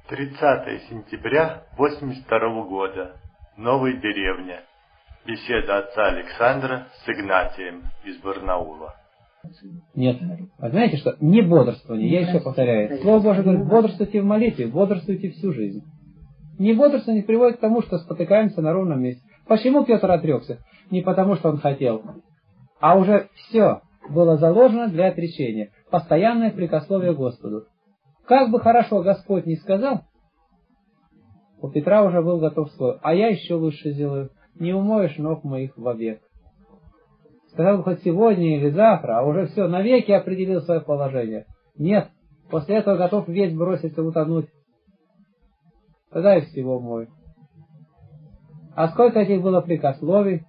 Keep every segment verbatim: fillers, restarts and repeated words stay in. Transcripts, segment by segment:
тридцатое сентября восемьдесят второго года. Новая деревня. Беседа отца Александра с Игнатием из Барнаула. Нет. А знаете что? Не бодрствование. Я еще повторяю. Слово Божие говорит, бодрствуйте в молитве, бодрствуйте всю жизнь. Не бодрствование приводит к тому, что спотыкаемся на ровном месте. Почему Петр отрекся? Не потому, что он хотел, а уже все было заложено для отречения. Постоянное прикословие Господу. Как бы хорошо Господь не сказал, у Петра уже был готов свой. А я еще лучше сделаю. Не умоешь ног моих вовек. Сказал бы хоть сегодня или завтра, а уже все, навеки определил свое положение. Нет, после этого готов весь броситься утонуть. Тогда и всего мой. А сколько этих было прикословий?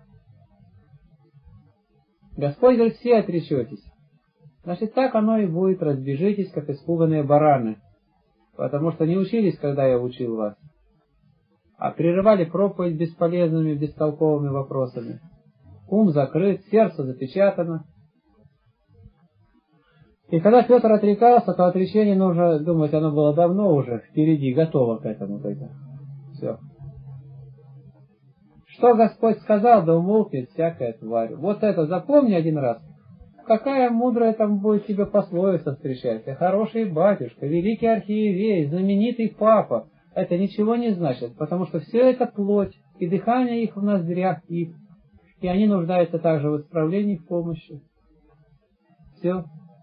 Господь говорит, все отречетесь. Значит, так оно и будет, разбежитесь, как испуганные бараны. Потому что не учились, когда я учил вас, а прерывали проповедь бесполезными, бестолковыми вопросами. Ум закрыт, сердце запечатано. И когда Петр отрекался, то отречение нужно думать, оно было давно уже впереди, готово к этому только. Все. Что Господь сказал, да умолкнет всякая тварь. Вот это запомни один раз. Какая мудрая там будет тебе пословица встречать. Ты хороший батюшка, великий архиерей, знаменитый папа. Это ничего не значит, потому что все это плоть, и дыхание их в ноздрях их. И они нуждаются также в исправлении, в помощи. Все.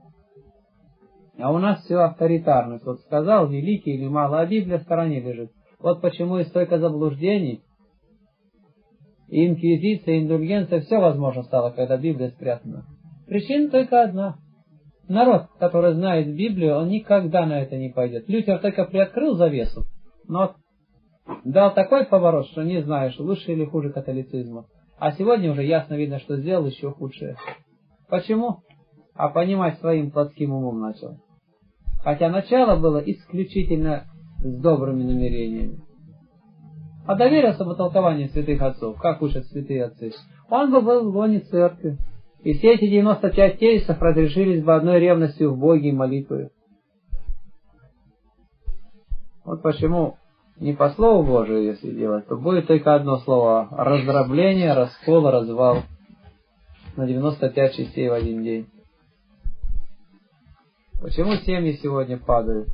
А у нас все авторитарность. Вот сказал, великий или мало, а Библия в стороне лежит. Вот почему и столько заблуждений, и инквизиция, и индульгенция, все возможно стало, когда Библия спрятана. Причина только одна. Народ, который знает Библию, он никогда на это не пойдет. Лютер только приоткрыл завесу, но дал такой поворот, что не знаешь, лучше или хуже католицизма. А сегодня уже ясно видно, что сделал еще худшее. Почему? А понимать своим плотским умом начал. Хотя начало было исключительно с добрыми намерениями. А доверился бы толкованию святых отцов, как учат святые отцы. Он бы был в лоне церкви. И все эти девяносто пять тезисов разрешились бы одной ревностью в Боге и молитвой. Вот почему не по Слову Божию, если делать, то будет только одно слово: раздробление, раскол, развал на девяносто пять частей в один день. Почему семьи сегодня падают?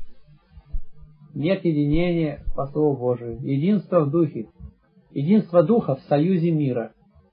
Нет единения по Слову Божию. Единство в духе. Единство духа в союзе мира.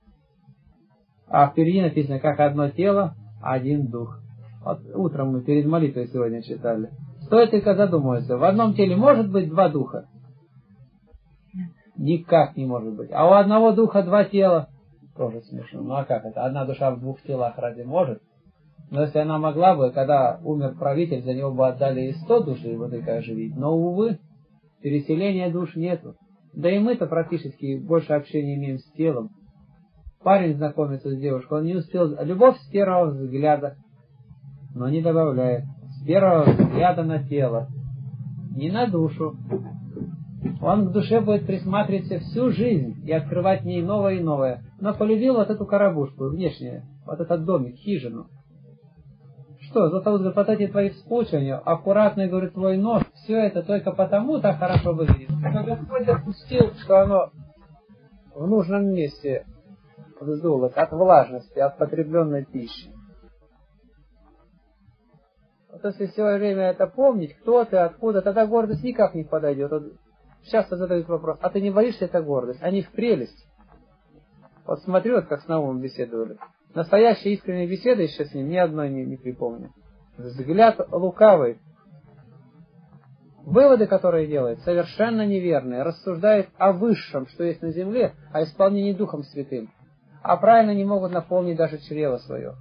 А впереди написано, как одно тело, один дух. Вот утром мы перед молитвой сегодня читали. Стоит только задумываться, в одном теле может быть два духа? Никак не может быть. А у одного духа два тела? Тоже смешно. Ну а как это? Одна душа в двух телах разве может? Но если она могла бы, когда умер правитель, за него бы отдали и сто душ, и вот только оживить. Но, увы, переселения душ нету. Да и мы-то практически больше общения имеем с телом. Парень знакомится с девушкой, он не успел... Любовь с первого взгляда, но не добавляет. С первого взгляда на тело, не на душу. Он к душе будет присматриваться всю жизнь и открывать в ней новое и новое. Но полюбил вот эту коробушку, внешнюю, вот этот домик, хижину. Что, зато вот эти твои вспучивания, аккуратный, говорит, твой нос, все это только потому так хорошо выглядит, что Господь допустил, что оно в нужном месте вздулось от влажности, от потребленной пищи. Вот если все время это помнить, кто ты, откуда, тогда гордость никак не подойдет. Вот часто задают вопрос, а ты не боишься, это гордость? Они в прелесть. Вот смотрю, вот как с Наумом беседовали. Настоящей искренней беседы еще с ним ни одной не, не припомню. Взгляд лукавый. Выводы, которые делает, совершенно неверные. Рассуждает о высшем, что есть на земле, о исполнении Духом Святым. А правильно не могут наполнить даже чрево свое.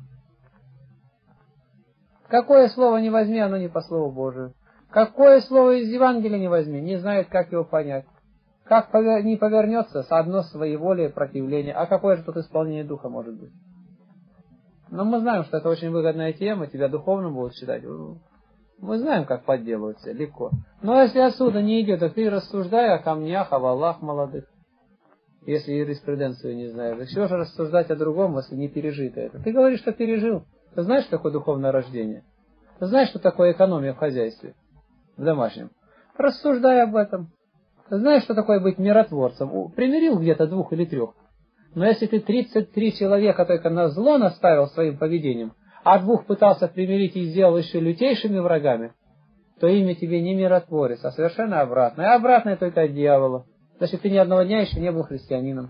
Какое слово не возьми, оно не по Слову Божию. Какое слово из Евангелия не возьми, не знает, как его понять. Как не повернется, с одно своеволие, противление. А какое же тут исполнение Духа может быть? Но мы знаем, что это очень выгодная тема, тебя духовно будут считать. Мы знаем, как подделываться, легко. Но если отсюда не идет, то ты рассуждай о камнях, о валах молодых. Если юриспруденцию не знаешь. Так чего же рассуждать о другом, если не пережито это? Ты говоришь, что пережил. Ты знаешь, что такое духовное рождение? Ты знаешь, что такое экономия в хозяйстве, в домашнем? Рассуждай об этом. Ты знаешь, что такое быть миротворцем? Примирил где-то двух или трех. Но если ты тридцать три человека только на зло наставил своим поведением, а двух пытался примирить и сделал еще лютейшими врагами, то имя тебе не миротворец, а совершенно обратное. А обратное только от дьявола. Значит, ты ни одного дня еще не был христианином.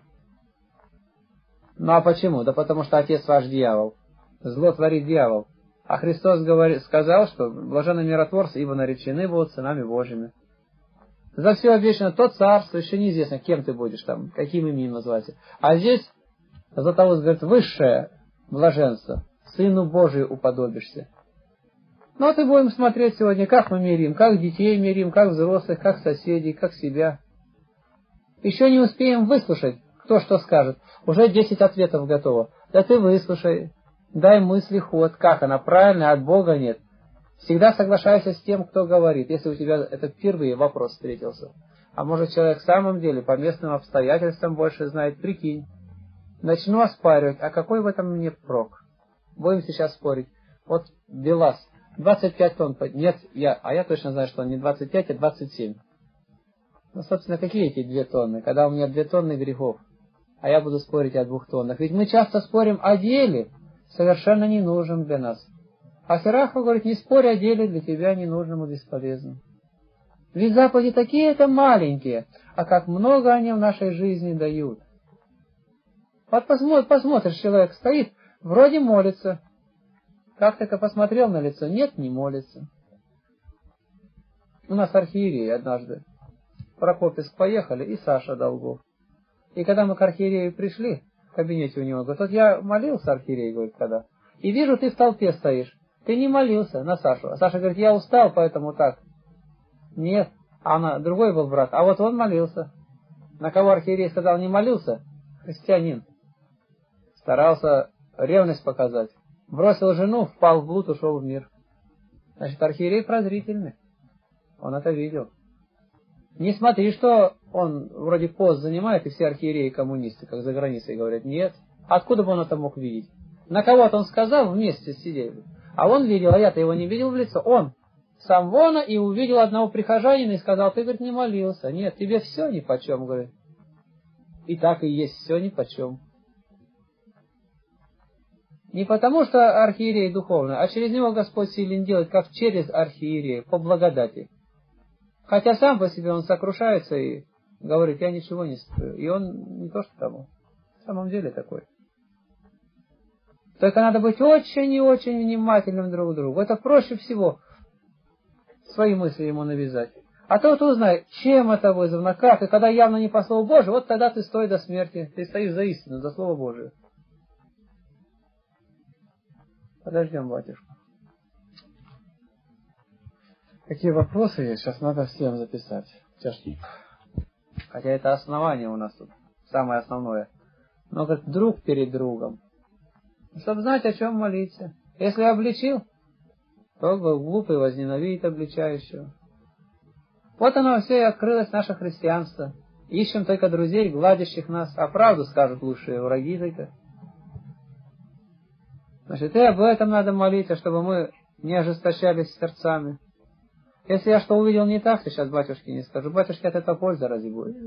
Ну а почему? Да потому что отец ваш дьявол. Зло творит дьявол. А Христос говорит, сказал, что блаженны миротворцы, ибо наречены будут сынами Божьими. За все обещано то царство, еще неизвестно, кем ты будешь там, каким именем называться. А здесь Златоуст говорит, высшее блаженство, Сыну Божию уподобишься. Ну, вот и будем смотреть сегодня, как мы мирим, как детей мирим, как взрослых, как соседей, как себя. Еще не успеем выслушать, кто что скажет. Уже десять ответов готово. Да ты выслушай, дай мысли ход, как она правильная, от Бога нет. Всегда соглашайся с тем, кто говорит, если у тебя это впервые вопрос встретился. А может, человек в самом деле по местным обстоятельствам больше знает, прикинь. Начну оспаривать, а какой в этом мне прок? Будем сейчас спорить. Вот БелАЗ, двадцать пять тонн, нет, я, а я точно знаю, что он не двадцать пять, а двадцать семь. Ну, собственно, какие эти две тонны, когда у меня две тонны грехов, а я буду спорить о двух тоннах. Ведь мы часто спорим о деле, совершенно не нужном для нас. А Серафа говорит, не спорь о деле для тебя ненужному, бесполезному. Ведь заповеди такие-то маленькие, а как много они в нашей жизни дают. Вот посмотришь, посмотришь, человек стоит, вроде молится. Как только посмотрел на лицо, нет, не молится. У нас архиерей однажды в Прокопьевск поехали, и Саша Долгов. И когда мы к архиерею пришли, в кабинете у него, говорит, вот я молился, архиерей, говорит, когда, и вижу, ты в толпе стоишь. Ты не молился на Сашу. А Саша говорит, я устал, поэтому так. Нет, а она, другой был брат, а вот он молился. На кого архиерей сказал, не молился? Христианин. Старался ревность показать. Бросил жену, впал в блуд, ушел в мир. Значит, архиерей прозрительный. Он это видел. Не смотри, что он вроде пост занимает, и все архиереи коммунисты, как за границей говорят. Нет. Откуда бы он это мог видеть? На кого-то он сказал, вместе сидели. А он видел, а я-то его не видел в лицо. Он сам вон и увидел одного прихожанина и сказал, ты, говорит, не молился. Нет, тебе все нипочем, говорит. И так и есть, все нипочем. Не потому, что архиерей духовный, а через него Господь силен делать, как через архиерея, по благодати. Хотя сам по себе он сокрушается и говорит, я ничего не стою. И он не то что тому. В самом деле такой. Только надо быть очень и очень внимательным друг к другу. Это проще всего свои мысли ему навязать. А тот узнает, чем это вызвано, как. И когда явно не по Слову Божию, вот тогда ты стой до смерти. Ты стоишь за истину, за Слово Божие. Подождем, батюшка. Какие вопросы есть? Сейчас надо всем записать. Тяжкий. Хотя это основание у нас тут. Самое основное. Но как друг перед другом. Чтобы знать, о чем молиться. Если обличил, то глупый возненавидит обличающего. Вот оно все и открылось, наше христианство. Ищем только друзей, гладящих нас, а правду скажут лучшие враги только. Значит, и об этом надо молиться, чтобы мы не ожесточались сердцами. Если я что увидел не так, то сейчас батюшке не скажу. Батюшке от этого польза разве будет?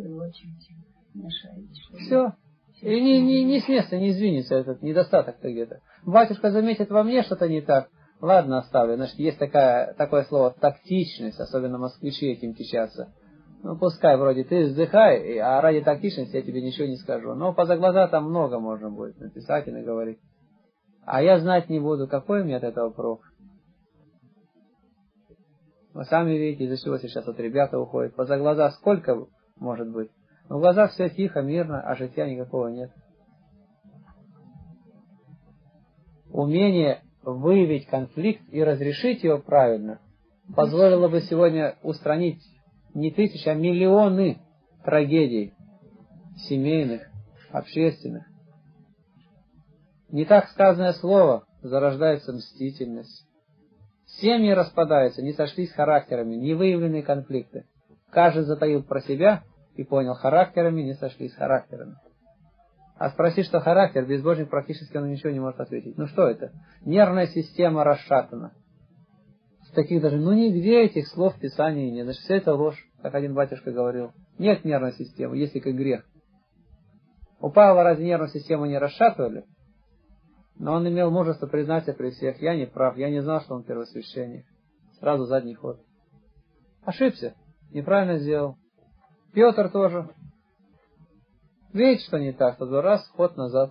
Все. И не, не, не с места не извинится этот недостаток-то где-то. Батюшка заметит во мне что-то не так. Ладно, оставлю. Значит, есть такая, такое слово тактичность, особенно москвичи этим кичатся. Ну, пускай вроде ты вздыхай, а ради тактичности я тебе ничего не скажу. Но поза глаза там много можно будет написать и наговорить. А я знать не буду, какой мне от этого прок. Вы сами видите, из-за чего сейчас вот ребята уходят. Поза глаза сколько может быть? Но в глазах все тихо, мирно, а житья никакого нет. Умение выявить конфликт и разрешить его правильно позволило бы сегодня устранить не тысячи, а миллионы трагедий семейных, общественных. Не так сказанное слово зарождается мстительность. Семьи распадаются, не сошлись характерами, не выявленные конфликты. Каждый затаил про себя и понял, характерами не сошлись характерами. А спроси, что характер, безбожник практически он ничего не может ответить. Ну что это? Нервная система расшатана. Таких даже, ну нигде этих слов в Писании нет. Значит, все это ложь, как один батюшка говорил. Нет нервной системы, есть только грех. У Павла разве нервную систему не расшатывали? Но он имел мужество признаться при всех. Я не прав, я не знал, что он первосвященник. Сразу задний ход. Ошибся, неправильно сделал. Петр тоже. Видите, что не так, то два раз ход назад.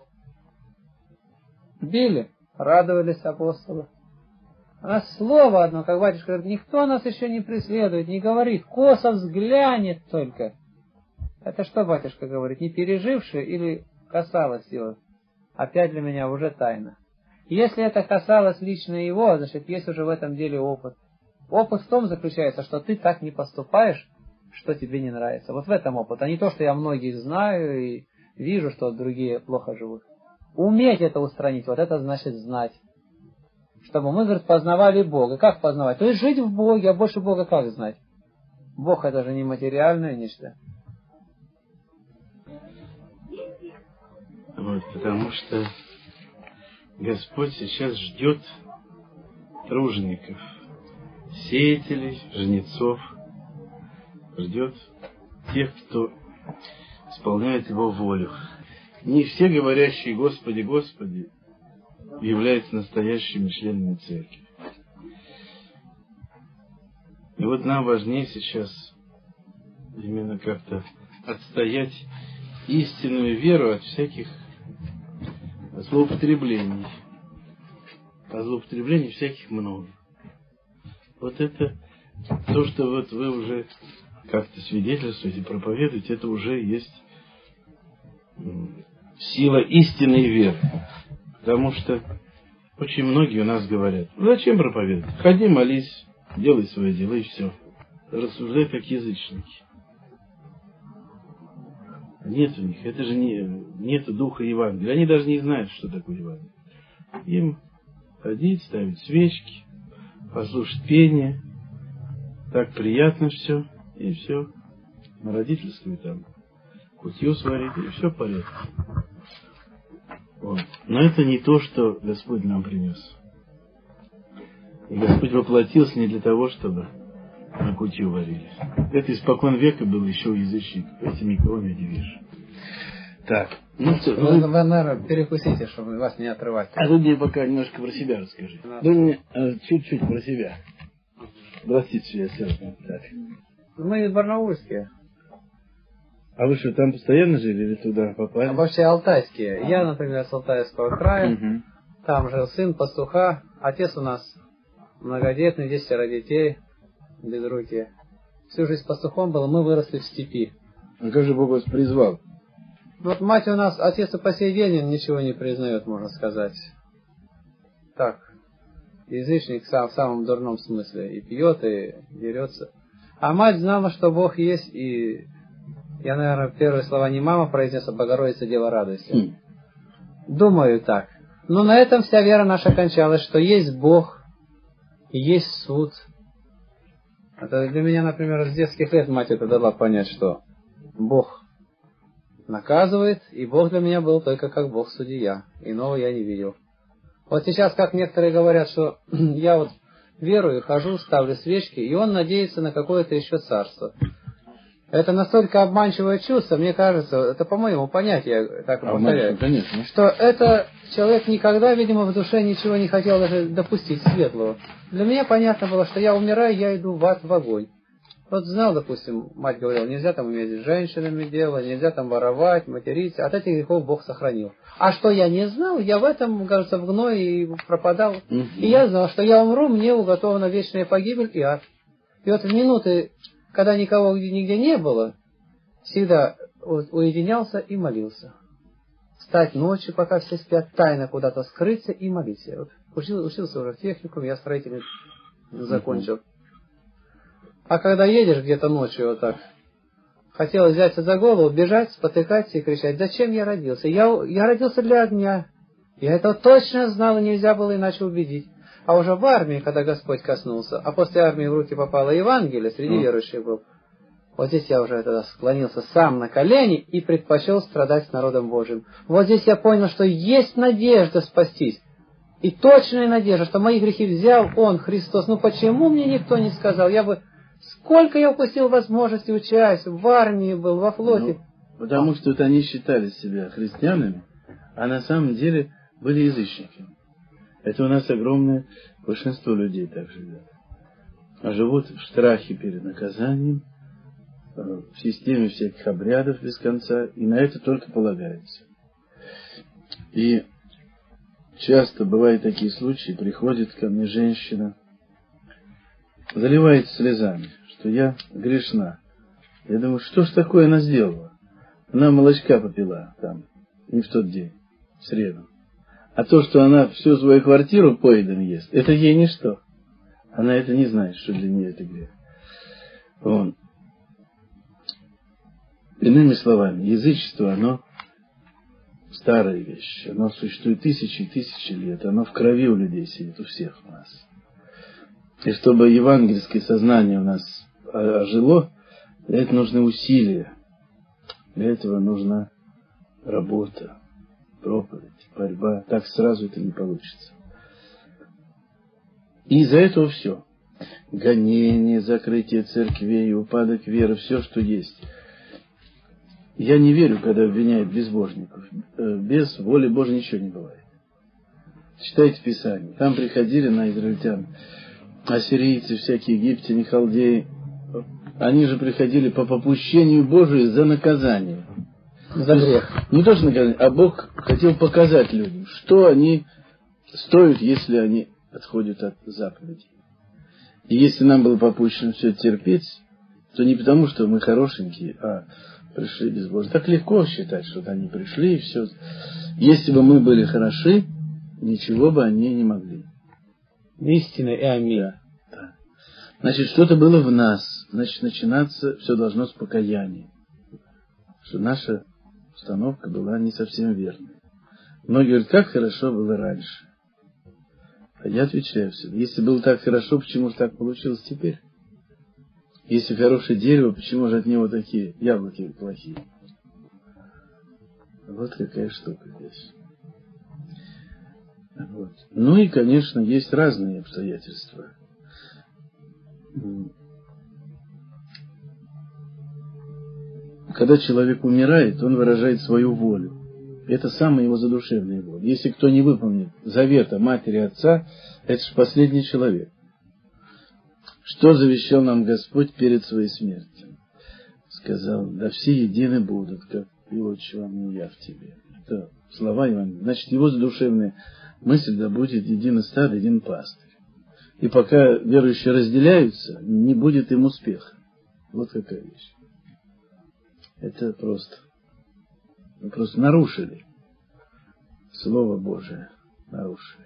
Били, радовались апостолы. У нас слово одно, как батюшка говорит, никто нас еще не преследует, не говорит, косо взглянет только. Это что батюшка говорит, не переживший или касалось его? Опять для меня уже тайна. Если это касалось лично его, значит, есть уже в этом деле опыт. Опыт в том заключается, что ты так не поступаешь, что тебе не нравится. Вот в этом опыт, а не то, что я многих знаю и вижу, что другие плохо живут. Уметь это устранить, вот это значит знать. Чтобы мы, говорит, познавали Бога. Как познавать? То есть жить в Боге, а больше Бога как знать? Бог это же не материальное нечто. Вот, потому что Господь сейчас ждет тружеников, сеятелей, жнецов, ждет тех, кто исполняет Его волю. Не все говорящие «Господи, Господи» являются настоящими членами церкви. И вот нам важнее сейчас именно как-то отстоять истинную веру от всяких злоупотреблений. А злоупотреблений всяких много. Вот это то, что вот вы уже как-то свидетельствуете, проповедуете, это уже есть сила истинной веры. Потому что очень многие у нас говорят, ну зачем проповедовать? Ходи, молись, делай свои дела и все. Рассуждай как язычники. Нет у них, это же не, нет духа Евангелия. Они даже не знают, что такое Евангелие. Им ходить, ставить свечки, послушать пение. Так приятно все, и все. На родительскую там кутью сварить, и все в порядке. Вот. Но это не то, что Господь нам принес. И Господь воплотился не для того, чтобы на кутью варили. Это испокон века было еще у язычников. Этим никого не удивишь. Так. Ну что, вы, вы, наверное, перекусите, чтобы вас не отрывать. А вы мне пока немножко про себя расскажи. Вы мне а, чуть-чуть про себя. Простите, что я сел. Так. Мы барнаульские. А вы что, там постоянно жили или туда попали? А вообще алтайские. Я, например, с Алтайского края. Угу. Там жил сын пастуха. Отец у нас многодетный, десятеро детей, без руки. Всю жизнь пастухом был, мы выросли в степи. А как же Бог вас призвал? Вот мать у нас, отец и по сей день ничего не признает, можно сказать. Так, язычник сам, в самом дурном смысле. И пьет, и дерется. А мать знала, что Бог есть, и я, наверное, первые слова не мама произнесла, Богородица, Дева, радуйся. Хм. Думаю так. Но на этом вся вера наша кончалась, что есть Бог, и есть суд. Это для меня, например, с детских лет мать это дала понять, что Бог наказывает, и Бог для меня был только как Бог-судья. Иного я не видел. Вот сейчас, как некоторые говорят, что я вот верую, хожу, ставлю свечки, и он надеется на какое-то еще царство. Это настолько обманчивое чувство, мне кажется, это по моему понятию, я так повторяю, конечно. Что это человек никогда, видимо, в душе ничего не хотел даже допустить светлого. Для меня понятно было, что я умираю, я иду в ад, в огонь. Вот знал, допустим, мать говорила, нельзя там иметь с женщинами дело, нельзя там воровать, материться, от этих грехов Бог сохранил. А что я не знал, я в этом, кажется, в гной и пропадал. Угу. И я знал, что я умру, мне уготована вечная погибель и ад. И вот в минуты, когда никого нигде не было, всегда уединялся и молился. Встать ночью, пока все спят, тайно куда-то скрыться и молиться. Вот учился, учился уже в техникуме, я строительный закончил. А когда едешь где-то ночью вот так, хотелось взяться за голову, бежать, спотыкаться и кричать, зачем я родился? Я, я родился для огня. Я это точно знал, и нельзя было иначе убедить. А уже в армии, когда Господь коснулся, а после армии в руки попало Евангелие, среди mm. верующих был, вот здесь я уже тогда склонился сам на колени и предпочел страдать с народом Божьим. Вот здесь я понял, что есть надежда спастись. И точная надежда, что мои грехи взял Он, Христос. Ну почему мне никто не сказал? Я бы... Сколько я упустил возможности участвовать, в армии был, во флоте. Ну, потому что вот они считали себя христианами, а на самом деле были язычниками. Это у нас огромное большинство людей так живет. А живут в страхе перед наказанием, в системе всяких обрядов без конца, и на это только полагаются. И часто бывают такие случаи, приходит ко мне женщина, заливается слезами, что я грешна. Я думаю, что ж такое она сделала? Она молочка попила там, не в тот день, в среду. А то, что она всю свою квартиру поедом ест, это ей ничто. Она это не знает, что для нее это грех. Вон. Иными словами, язычество, оно старая вещь. Оно существует тысячи и тысячи лет. Оно в крови у людей сидит, у всех у нас. И чтобы евангельское сознание у нас ожило, для этого нужны усилия. Для этого нужна работа, проповедь, борьба. Так сразу это не получится. И из-за этого все. Гонение, закрытие церквей, упадок веры, все, что есть. Я не верю, когда обвиняют безбожников. Без воли Божьей ничего не бывает. Читайте Писание. Там приходили на израильтян ассирийцы, всякие египтяне, халдеи. Они же приходили по попущению Божию за наказание. За грех. Не то, что наказание, а Бог хотел показать людям, что они стоят, если они отходят от заповедей. И если нам было попущено все терпеть, то не потому, что мы хорошенькие, а пришли безбожные. Так легко считать, что они пришли и все. Если бы мы были хороши, ничего бы они не могли. Истина и аминь. Да, да. Значит, что-то было в нас. Значит, начинаться все должно с покаяния. Что наша установка была не совсем верной. Многие говорят, как хорошо было раньше. А я отвечаю всегда, если было так хорошо, почему же так получилось теперь? Если хорошее дерево, почему же от него такие яблоки плохие? Вот какая штука здесь. Вот. Ну и, конечно, есть разные обстоятельства. Когда человек умирает, он выражает свою волю. Это самая его задушевная воля. Если кто не выполнит завета матери и отца, это же последний человек. Что завещал нам Господь перед своей смертью? Сказал, да все едины будут, как и отче вам, и я в тебе. Это слова Евангелия. Значит, его задушевная мысль, да будет един стад, един пастырь. И пока верующие разделяются, не будет им успеха. Вот какая вещь. Это просто. Мы просто нарушили Слово Божие. Нарушили.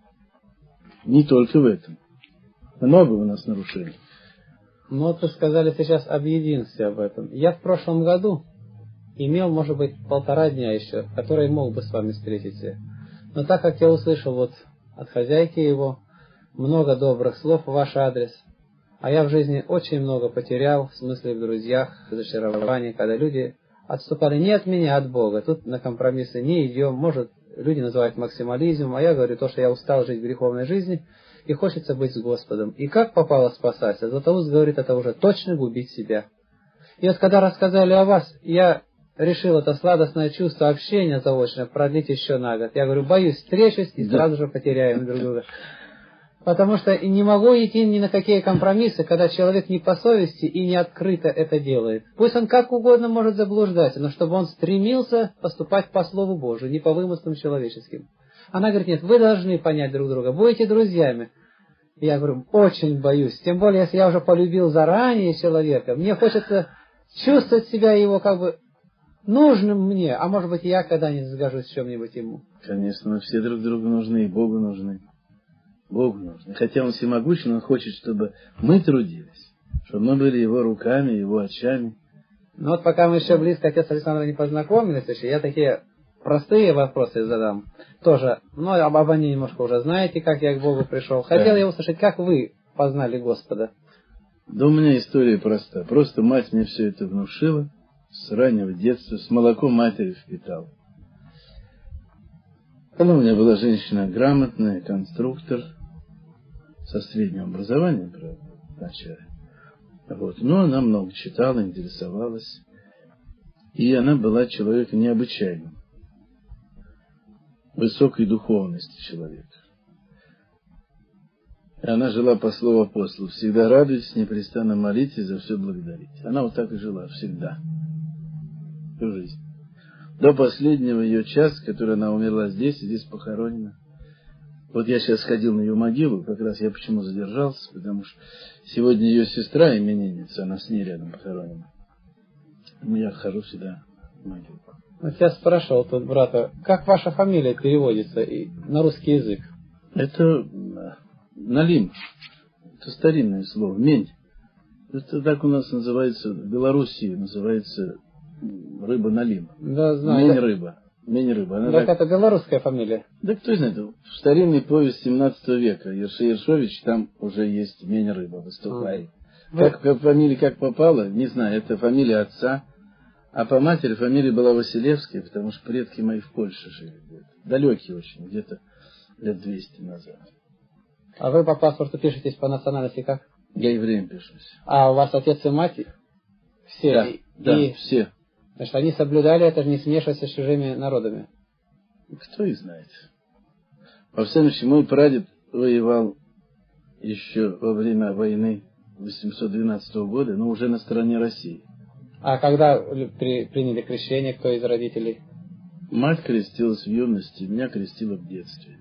Не только в этом. Много у нас нарушений. Ну, вот вы сказали сейчас об единстве об этом. Я в прошлом году имел, может быть, полтора дня еще, который мог бы с вами встретиться. Но так как я услышал вот от хозяйки его много добрых слов в ваш адрес, а я в жизни очень много потерял, в смысле в друзьях, в зачаровании, когда люди отступали не от меня, а от Бога. Тут на компромиссы не идем. Может, люди называют максимализмом, а я говорю то, что я устал жить в греховной жизни, и хочется быть с Господом. И как попало спасаться? Златоуст говорит, это уже точно губить себя. И вот когда рассказали о вас, я решил это сладостное чувство общения заочно продлить еще на год. Я говорю, боюсь, встречусь и сразу же потеряем друг друга. Потому что не могу идти ни на какие компромиссы, когда человек не по совести и не открыто это делает. Пусть он как угодно может заблуждаться, но чтобы он стремился поступать по Слову Божию, не по вымыслам человеческим. Она говорит, нет, вы должны понять друг друга, будете друзьями. Я говорю, очень боюсь. Тем более, если я уже полюбил заранее человека, мне хочется чувствовать себя его как бы нужным мне, а может быть, я когда-нибудь сгожусь в чем-нибудь ему. Конечно, мы все друг другу нужны, и Богу нужны. Богу нужны. Хотя Он всемогущий, но Он хочет, чтобы мы трудились, чтобы мы были Его руками, Его очами. Ну вот пока мы еще близко, отец Александр, не познакомились, еще я такие простые вопросы задам. Тоже, ну, об, об они немножко уже знаете, как я к Богу пришел. Хотел я услышать, как вы познали Господа. Да у меня история проста. Просто мать мне все это внушила с раннего детства, с молоком матери впитал. Она у меня была женщина грамотная, конструктор, со средним образованием, правда, вначале. Вот. Но она много читала, интересовалась. И она была человеком необычайным. Высокой духовности человека. И она жила по слову апостолу. Всегда радуйтесь, непрестанно молитесь, за все благодарите. Она вот так и жила всегда. Всю жизнь. До последнего ее часа, который она умерла здесь, и здесь похоронена. Вот я сейчас ходил на ее могилу, как раз я почему задержался, потому что сегодня ее сестра именинница, она с ней рядом похоронена. Я хожу всегда в могилу. Вот я спрашивал тут брата, как ваша фамилия переводится на русский язык? Это Налим. Это старинное слово. Мень. Это так у нас называется, в Белоруссии называется рыба налим. Да, знаю. Мень рыба. Мень рыба. Она так, так... это белорусская фамилия. Да кто знает, в старинной повесть семнадцатого века Ерши Ершович, там уже есть мень рыба, выступает. А. Как, как фамилия как попала, не знаю, это фамилия отца. А по матери фамилия была Василевская, потому что предки мои в Польше жили. Далекие очень, где-то лет двести назад. А вы по паспорту пишетесь по национальности как? Я евреем пишусь. А у вас отец и мать? Все? Да, и, да и... все. Значит, они соблюдали это, не смешиваться с чужими народами? Кто их знает. Во всяком случае, мой прадед воевал еще во время войны восемьсот двенадцатого года, но уже на стороне России. А когда при, приняли крещение, кто из родителей? Мать крестилась в юности, меня крестила в детстве.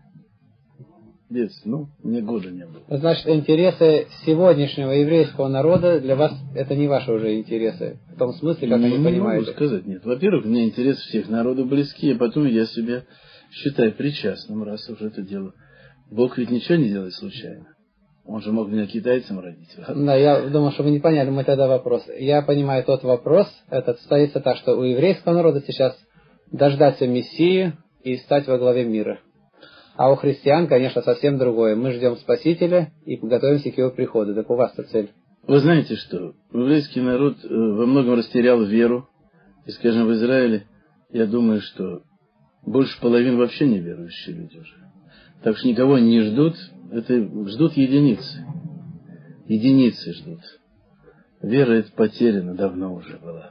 В детстве, ну, мне года не было. Значит, интересы сегодняшнего еврейского народа для вас это не ваши уже интересы, в том смысле, как не, они не понимают. могу сказать, нет. Во-первых, мне интересы всех народов близки, а потом я себя считаю причастным, раз уже это дело. Бог ведь ничего не делает случайно. Он же мог меня китайцем родить. Да, я думал, что вы не поняли мой тогда вопрос. Я понимаю тот вопрос, этот стоится так, что у еврейского народа сейчас дождаться Мессии и стать во главе мира. А у христиан, конечно, совсем другое. Мы ждем Спасителя и готовимся к его приходу. Так у вас-то цель. Вы знаете что? Еврейский народ во многом растерял веру. И, скажем, в Израиле, я думаю, что больше половины вообще неверующие люди уже. Так что никого не ждут. Это ждут единицы. Единицы ждут. Вера это потеряна давно уже была.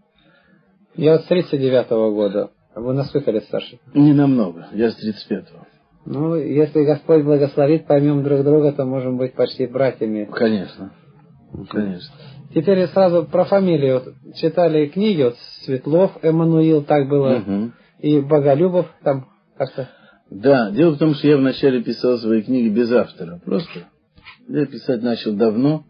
Я вот с тридцать девятого года. Вы на сколько лет старше? Не намного. Я с тридцать пятого. Ну, если Господь благословит, поймем друг друга, то можем быть почти братьями. Конечно. Конечно. Теперь сразу про фамилию. Вот, читали книги, вот Светлов, Эммануил, так было, угу. И Боголюбов, там как-то... Да, дело в том, что я вначале писал свои книги без автора. Просто я писать начал давно,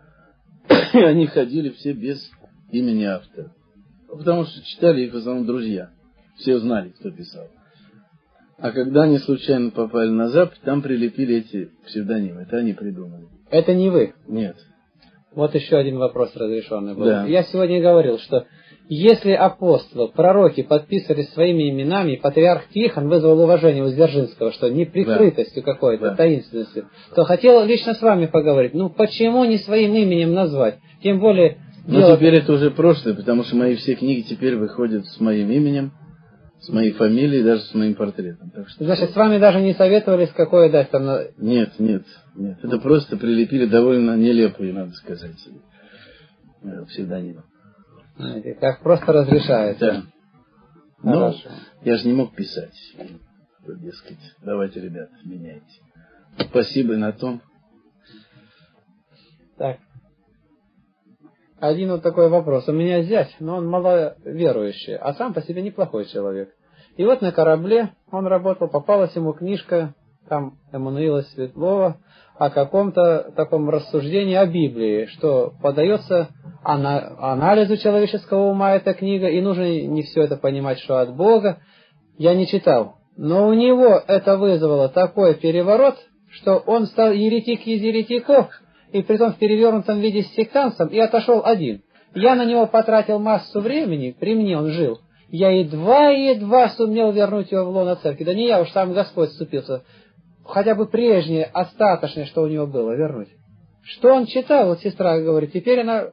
и они ходили все без имени автора. Потому что читали их в основном друзья. Все знали, кто писал. А когда они случайно попали на Запад, там прилепили эти псевдонимы. Это они придумали. Это не вы? Нет. Вот еще один вопрос разрешенный был. Да. Я сегодня говорил, что если апостолы, пророки подписывались своими именами, патриарх Тихон вызвал уважение у Дзержинского, что не прикрытостью да. какой-то, да. таинственностью, то хотел лично с вами поговорить. Ну, почему не своим именем назвать? Тем более... Ну, дело... теперь это уже прошлое, потому что мои все книги теперь выходят с моим именем, с моей фамилией, даже с моим портретом. Так что... Значит, с вами даже не советовались, какое дать там... На... Нет, нет, нет. Это просто прилепили довольно нелепые, надо сказать, псевдонимы. Как просто разрешается. Да. Но я же не мог писать. Дескать, давайте, ребята, меняйте. Спасибо и на том. Так. Один вот такой вопрос. У меня зять, но он маловерующий, а сам по себе неплохой человек. И вот на корабле он работал, попалась ему книжка, там Эммануила Светлова, о каком-то таком рассуждении о Библии, что подается анализу человеческого ума эта книга, и нужно не все это понимать, что от Бога. Я не читал. Но у него это вызвало такой переворот, что он стал еретик из еретиков, и притом в перевернутом виде с сектантством, и отошел один. Я на него потратил массу времени, при мне он жил. Я едва-едва сумел вернуть его в лоно церкви. Да не я, уж сам Господь вступился. Хотя бы прежнее, остаточное, что у него было, вернуть. Что он читал, вот сестра говорит, теперь она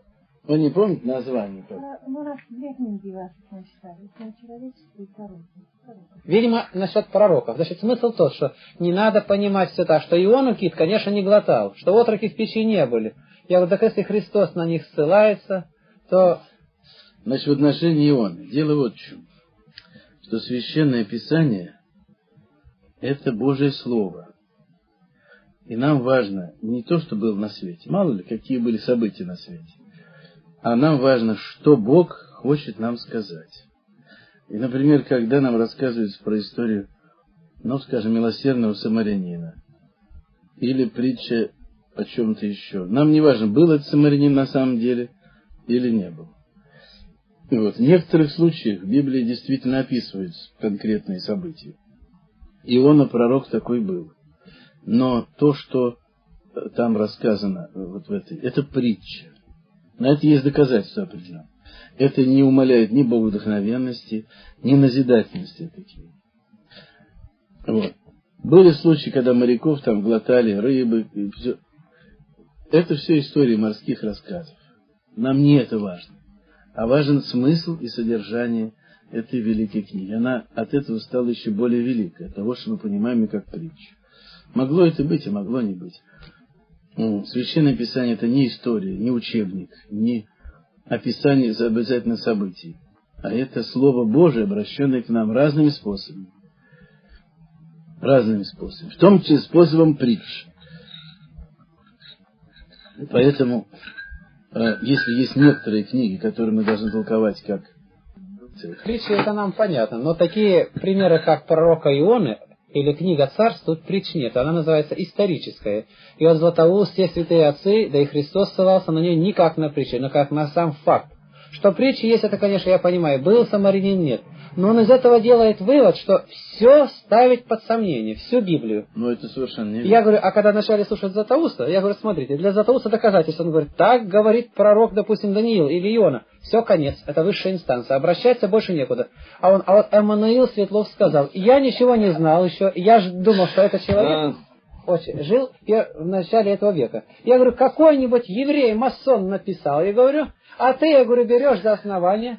Он не помнит название? Ну, раз две книги вас прочитали. Человеческие и пророки. Видимо, насчет пророков. Значит, смысл тот, что не надо понимать все так, что Иону кит, конечно, не глотал, что отроки в печи не были. Я вот, так если Христос на них ссылается, то... Значит, в отношении Ионы дело вот в чем. Что Священное Писание – это Божье Слово. И нам важно не то, что было на свете, мало ли, какие были события на свете, а нам важно, что Бог хочет нам сказать. И, например, когда нам рассказывается про историю, ну, скажем, милосердного самарянина, или притча о чем-то еще, нам не важно, был этот самарянин на самом деле или не был. И вот, в некоторых случаях в Библии действительно описываются конкретные события. Иона, пророк, такой был. Но то, что там рассказано вот в этой, это притча. На это есть доказательства определенные. Это не умаляет ни богодухновенности, ни назидательности этой книги. Вот. Были случаи, когда моряков там глотали рыбы. И все. Это все истории морских рассказов. Нам не это важно. А важен смысл и содержание этой великой книги. Она от этого стала еще более великой, от того, что мы понимаем ее как притчу. Могло это быть, а могло не быть. Священное Писание – это не история, не учебник, не описание обязательно событий, а это Слово Божие, обращенное к нам разными способами. Разными способами. В том числе способом притч. Поэтому, если есть некоторые книги, которые мы должны толковать как... Притчи это нам понятно, но такие примеры, как пророка Ионы, или книга Царств, тут притч нет, она называется историческая. И вот Златоуст, все святые отцы, да и Христос ссылался на нее не как на притчи, но как на сам факт. Что притчи есть, это, конечно, я понимаю, был самарянин, нет. Но он из этого делает вывод, что все ставить под сомнение, всю Библию. Ну, это совершенно не верно. Я говорю, а когда начали слушать Златоуста, я говорю, смотрите, для Златоуста доказательство. Он говорит, так говорит пророк, допустим, Даниил или Иона. Все, конец, это высшая инстанция, обращаться больше некуда. А, он, а вот Эммануил Светлов сказал, я ничего не знал еще, я же думал, что это человек... Очень, жил в начале этого века. Я говорю, какой-нибудь еврей, масон написал. Я говорю, а ты, я говорю, берешь за основание.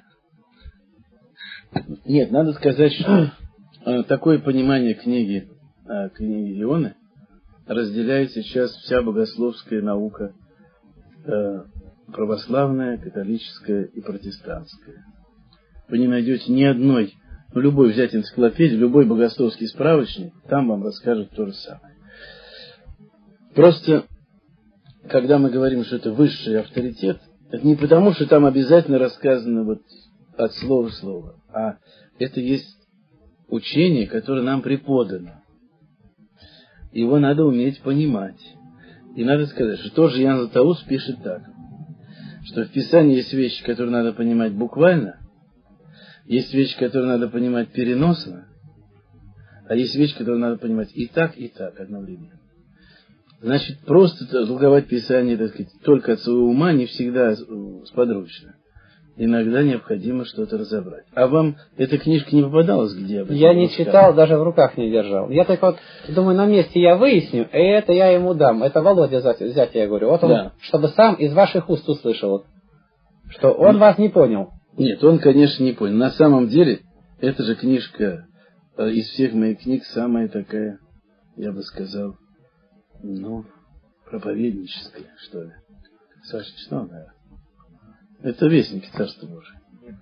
Нет, надо сказать, что такое понимание книги, книги Ионы разделяет сейчас вся богословская наука, православная, католическая и протестантская. Вы не найдете ни одной, ну, любой взять энциклопедию, любой богословский справочник, там вам расскажут то же самое. Просто, когда мы говорим, что это высший авторитет, это не потому, что там обязательно рассказано вот от слова в слово, а это есть учение, которое нам преподано. Его надо уметь понимать. И надо сказать, что тоже Иоанн Златоуст пишет так, что в Писании есть вещи, которые надо понимать буквально, есть вещи, которые надо понимать переносно, а есть вещи, которые надо понимать и так, и так одновременно. Значит, просто толковать Писание, так сказать, только от своего ума не всегда сподручно. Иногда необходимо что-то разобрать. А вам эта книжка не попадалась где? Я не читал, даже в руках не держал. Я так вот думаю, на месте я выясню, и это я ему дам. Это Володя взять, я говорю. Вот он, да. Чтобы сам из ваших уст услышал, что он Нет. вас не понял. Нет, он, конечно, не понял. На самом деле, эта же книжка из всех моих книг самая такая, я бы сказал, ну, проповедническая, что ли. Саша читал, наверное? Это вестники Царства Божия.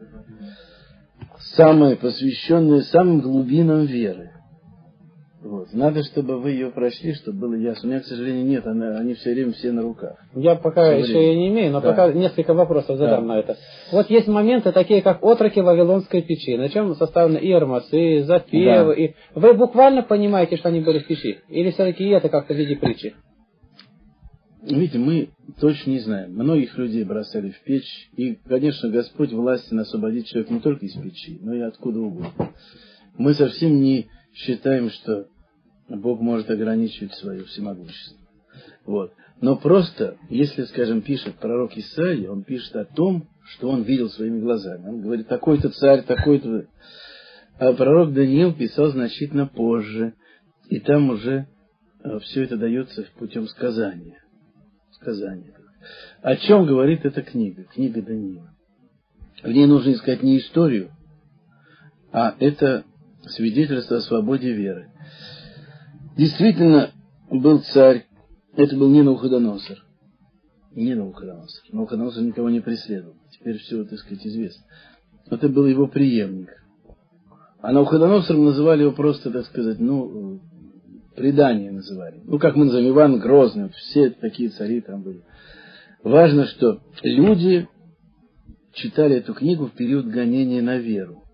Самые посвященные самым глубинам веры. Вот. Надо, чтобы вы ее прочли, чтобы было ясно. У меня, к сожалению, нет, она, они все время все на руках. Я пока все еще время. и не имею, но да. пока несколько вопросов задам да. на это. Вот есть моменты такие, как отроки Вавилонской печи, на чем составлены ирмасы, запевы. Да. И... Вы буквально понимаете, что они были в печи? Или все-таки это как-то в виде притчи? Видите, мы точно не знаем. Многих людей бросали в печь. И, конечно, Господь властен освободить человека не только из печи, но и откуда угодно. Мы совсем не считаем, что Бог может ограничивать свое всемогущество. Вот. Но просто, если, скажем, пишет пророк Исаия, он пишет о том, что он видел своими глазами. Он говорит, такой-то царь, такой-то... А пророк Даниил писал значительно позже. И там уже все это дается путем сказания. Сказания. О чем говорит эта книга, книга Даниила? В ней нужно искать не историю, а это свидетельство о свободе веры. Действительно, был царь, это был не Навуходоносор. Не Навуходоносор. Навуходоносор никого не преследовал. Теперь все, так сказать, известно. Это был его преемник. А Навуходоносором называли его просто, так сказать, ну, предание называли. Ну, как мы называем, Иван Грозный. Вот все такие цари там были. Важно, что люди читали эту книгу в период гонения на веру.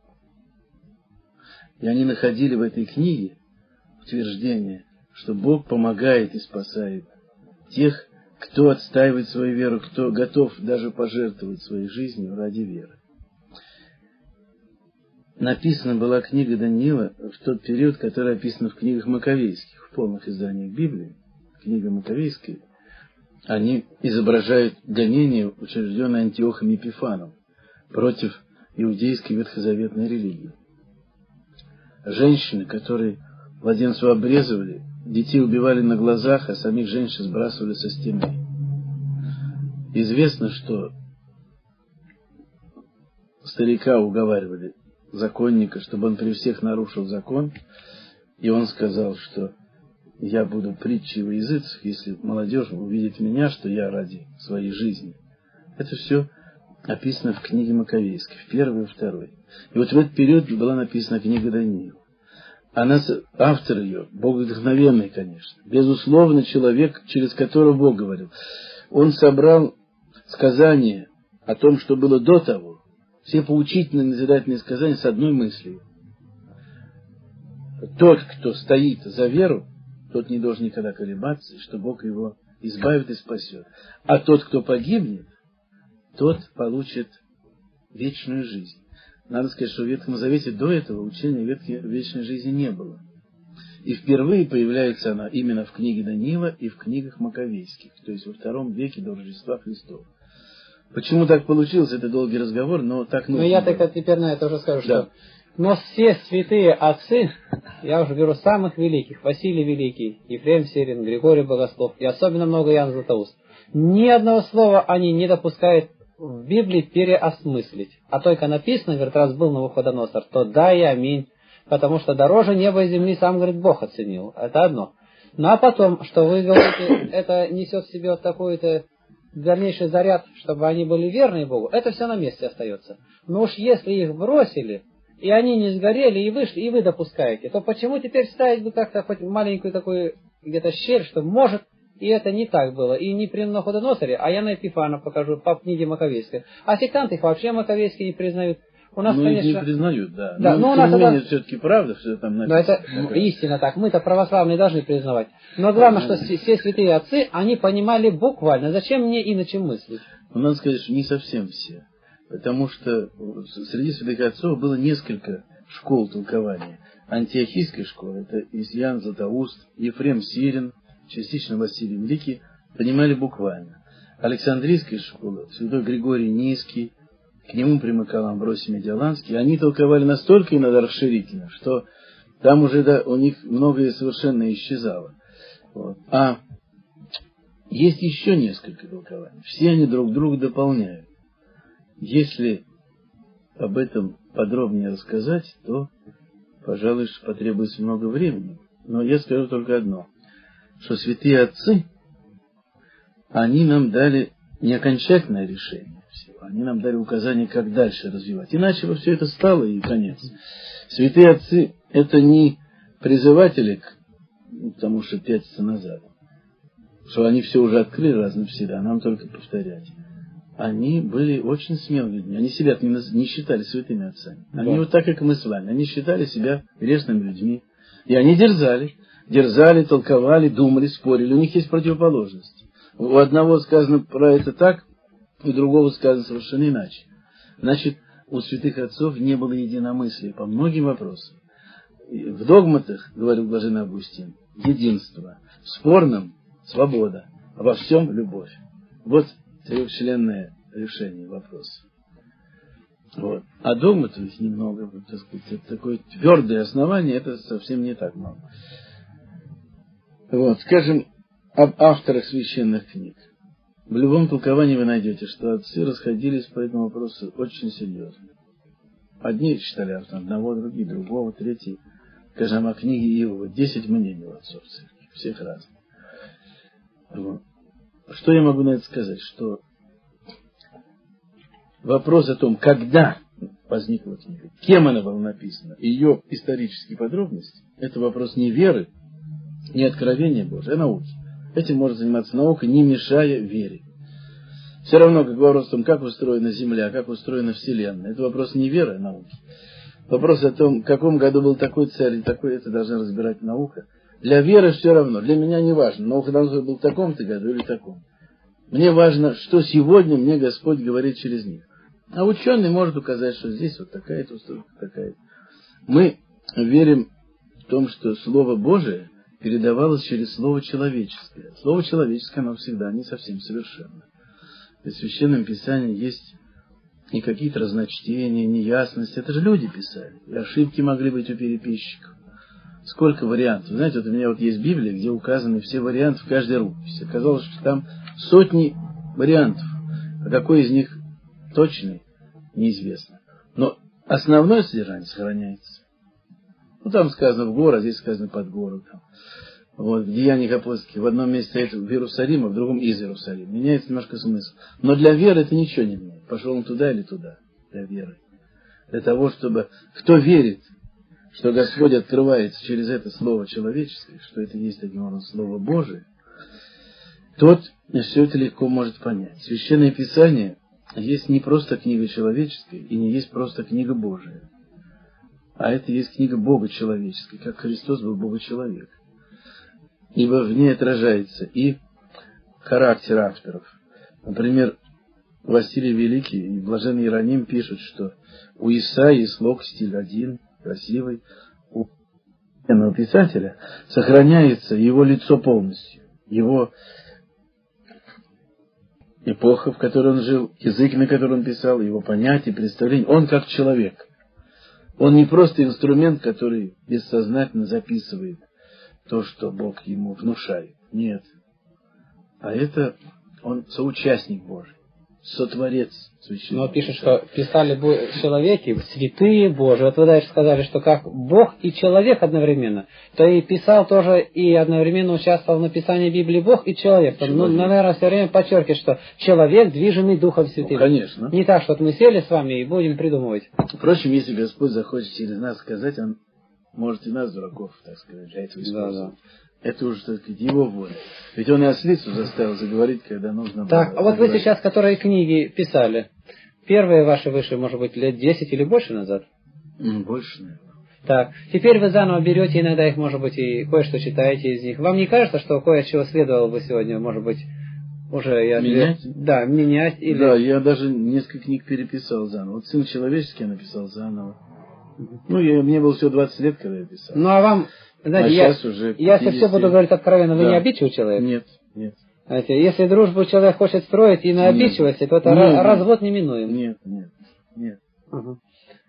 И они находили в этой книге утверждение, что Бог помогает и спасает тех, кто отстаивает свою веру, кто готов даже пожертвовать своей жизнью ради веры. Написана была книга Даниила в тот период, который описан в книгах Маковейских, в полных изданиях Библии. Книга Маковейская. Они изображают гонение, учрежденное Антиохом Епифаном против иудейской ветхозаветной религии. Женщины, которые младенцев обрезывали, детей убивали на глазах, а самих женщин сбрасывали со стены. Известно, что старика уговаривали, законника, чтобы он при всех нарушил закон, и он сказал, что я буду притчей во языцах, если молодежь увидит меня, что я ради своей жизни. Это все описано в книге Маковейской, в первой и второй. И вот в этот период была написана книга Даниила. Она, автор ее, богодухновенный, конечно, безусловно, человек, через которого Бог говорил. Он собрал сказания о том, что было до того, все поучительные, назидательные сказания с одной мыслью. Тот, кто стоит за веру, тот не должен никогда колебаться, и что Бог его избавит и спасет. А тот, кто погибнет, тот получит вечную жизнь. Надо сказать, что в Ветхом Завете до этого учения вечной жизни не было. И впервые появляется она именно в книге Даниила и в книгах Маковейских, то есть во втором веке до Рождества Христова. Почему так получилось, это долгий разговор, но так нужно. Ну, я так теперь на это уже скажу, да. что... Но все святые отцы, я уже беру самых великих, Василий Великий, Ефрем Сирин, Григорий Богослов, и особенно много Иоанн Златоуст, ни одного слова они не допускают в Библии переосмыслить. А только написано, говорит, раз был Навуходоносор, то да и аминь. Потому что дороже неба и земли сам, говорит, Бог оценил. Это одно. Ну а потом, что вы говорите, это несет в себе вот такой-то дальнейший заряд, чтобы они были верны Богу, это все на месте остается. Но уж если их бросили, и они не сгорели, и вышли, и вы допускаете, то почему теперь ставить бы как-то хоть маленькую такую где-то щель, что может, и это не так было, и не при Навуходоносоре, а я на Епифана покажу по книге Маковейской. А сектанты их вообще Маковейские не признают. У нас, ну, конечно... не признают, да. да но, но тем у нас не менее, это... все-таки правда, все там написано. Но это такая. Истина так. Мы-то православные должны признавать. Но главное, что все святые отцы, они понимали буквально. Зачем мне иначе мыслить? Но надо сказать, что не совсем все. Потому что среди святых отцов было несколько школ толкования. Антиохийская школа, это Иоанн Златоуст, Ефрем Сирин, частично Василий Великий, понимали буквально. Александрийская школа, святой Григорий Низкий, к нему примыкал Амвросий Медиаланский, они толковали настолько иногда расширительно, что там уже да, у них многое совершенно исчезало. Вот. А есть еще несколько толкований. Все они друг друга дополняют. Если об этом подробнее рассказать, то, пожалуй, потребуется много времени. Но я скажу только одно, что святые отцы, они нам дали не окончательное решение всего, они нам дали указание, как дальше развивать. Иначе бы все это стало и конец. Святые отцы — это не призыватели к тому, что пятиться назад, что они все уже открыли раз навсегда, а нам только повторять. Они были очень смелыми людьми. Они себя не, не считали святыми отцами. Они да. вот так, как мы с вами. Они считали себя грешными людьми. И они дерзали. Дерзали, толковали, думали, спорили. У них есть противоположность. У одного сказано про это так, у другого сказано совершенно иначе. Значит, у святых отцов не было единомыслия по многим вопросам. В догматах, говорил блаженный Августин, единство. В спорном — свобода. А во всем — любовь. Вот трехчленное решение вопроса. Вот. А догматов их немного, так сказать, это такое твердое основание, это совсем не так много. Вот, скажем, об авторах священных книг. В любом толковании вы найдете, что отцы расходились по этому вопросу очень серьезно. Одни считали автор одного, другие другого, третий, скажем, о книге Иова. Десять мнений у отцов церкви, всех разных. Вот. Что я могу на это сказать? Что вопрос о том, когда возникла книга, кем она была написана, ее исторические подробности, это вопрос не веры, не откровения Божьего, а науки. Этим может заниматься наука, не мешая вере. Все равно, как вопрос о том, как устроена Земля, как устроена Вселенная, это вопрос не веры, а науки. Вопрос о том, в каком году был такой царь и такой, это должна разбирать наука. Для веры все равно, для меня не важно, наука должна быть в таком-то году или таком. Мне важно, что сегодня мне Господь говорит через них. А ученый может указать, что здесь вот такая-то установка, такая-то. Мы верим в том, что Слово Божие передавалось через Слово человеческое. Слово человеческое, оно всегда не совсем совершенно. В Священном Писании есть и какие-то разночтения, неясности. Это же люди писали. И ошибки могли быть у переписчиков. Сколько вариантов. Знаете, вот у меня вот есть Библия, где указаны все варианты в каждой рукописи. Оказалось, что там сотни вариантов. А какой из них точный, неизвестно. Но основное содержание сохраняется. Ну, там сказано в гору, а здесь сказано под гору. Там. Вот, в Деяниях апостольских в одном месте это в Иерусалим, а в другом из Иерусалима. Меняется немножко смысл. Но для веры это ничего не меняет. Пошел он туда или туда. Для веры. Для того, чтобы... Кто верит, что Господь открывается через это слово человеческое, что это есть таким образом Слово Божие, тот все это легко может понять. Священное Писание есть не просто книга человеческая и не есть просто книга Божия. А это есть книга Бога человеческая, как Христос был Бога-человек. Ибо в ней отражается и характер авторов. Например, Василий Великий и Блаженный Иероним пишут, что у Исаии слог стиль один, красивый, у писателя сохраняется его лицо полностью, его эпоха, в которой он жил, язык, на котором он писал, его понятия, представления. Он как человек. Он не просто инструмент, который бессознательно записывает то, что Бог ему внушает. Нет. А это он соучастник Божий, сотворец священного. Но пишет, что писали человеки, святые Божии. Вот вы дальше сказали, что как Бог и человек одновременно, то и писал тоже и одновременно участвовал в написании Библии Бог и человек. человек. Ну, наверное, все время подчеркивает, что человек, движимый Духом Святым. Ну, конечно. Не так, что вот мы сели с вами и будем придумывать. Впрочем, если Господь захочет через нас сказать, Он может и нас, дураков, так сказать, для этого использовать. Да, да. Это уже, так сказать, его воля. Ведь он и ослицу заставил заговорить, когда нужно было. Так, а вот вы сейчас, которые книги писали, первые ваши вышли, может быть, лет десять или больше назад? Mm, больше, наверное. Так, теперь вы заново берете, иногда их, может быть, и кое-что читаете из них. Вам не кажется, что кое-чего следовало бы сегодня, может быть, уже... Я менять? Ответ... Да, менять. Или... Да, я даже несколько книг переписал заново. Вот «Сын человеческий» я написал заново. Ну, я, мне было всего двадцать лет, когда я писал. Ну, а вам... Знаете, а я, сейчас уже если все буду говорить откровенно, вы да. не обидчивый человек? Нет, нет. Знаете, если дружбу человек хочет строить и на обидчивости, то это нет, развод неминуем. Нет, нет, нет. Угу.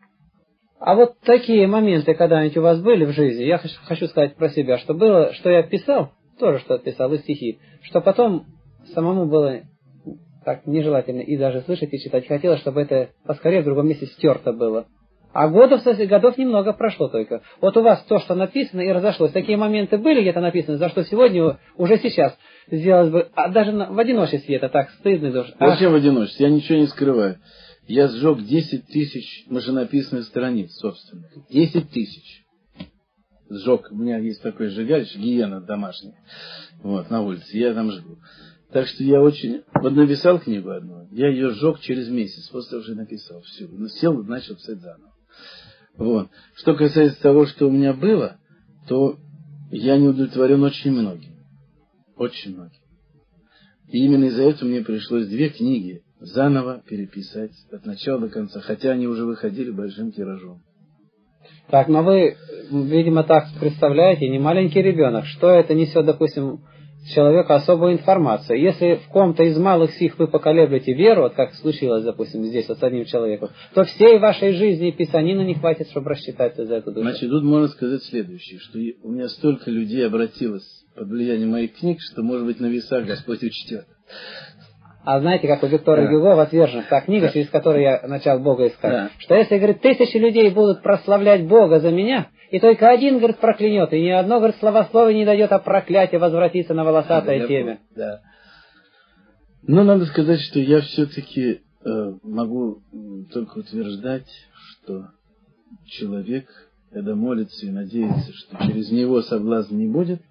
А вот такие моменты когда-нибудь у вас были в жизни, я хочу сказать про себя, что было, что я писал, тоже что писал, и стихи, что потом самому было так нежелательно и даже слышать и читать. Хотелось, чтобы это поскорее в другом месте стерто было. А годов, годов немного прошло только. Вот у вас то, что написано, и разошлось. Такие моменты были где-то написаны, за что сегодня, уже сейчас, сделалось бы, а даже на, в одиночестве это так стыдно. Душ. Зачем а... в одиночестве? Я ничего не скрываю. Я сжег десять тысяч машинописных страниц собственных. десять тысяч. Сжег. У меня есть такой сжигалище, гиена домашняя. Вот, на улице. Я там жгу. Так что я очень... Вот написал книгу одну. Я ее сжег через месяц, после того, что написал всю. Ну, сел и начал писать заново. Вот. Что касается того, что у меня было, то я не удовлетворен очень многим. Очень многим. И именно из-за этого мне пришлось две книги заново переписать от начала до конца, хотя они уже выходили большим тиражом. Так, но вы, видимо, так представляете, не маленький ребенок. Что это несет, допустим, человека особую информацию? Если в ком-то из малых сих вы поколеблете веру, вот как случилось, допустим, здесь вот с одним человеком, то всей вашей жизни и писанины не хватит, чтобы рассчитаться за эту душу. Значит, тут можно сказать следующее, что у меня столько людей обратилось под влияние моих книг, что, может быть, на весах Господь учтет. А знаете, как у Виктора Да. Гюго в «Отверженных», та книга, Да. через которую я начал Бога искать, Да. что если, говорит, тысячи людей будут прославлять Бога за меня, и только один, говорит, проклянет, и ни одно, говорит, словословие не дает, а проклятие возвратится на волосатое Да, темя. да. Но надо сказать, что я все-таки э, могу только утверждать, что человек, когда молится и надеется, что через него соблазн не будет,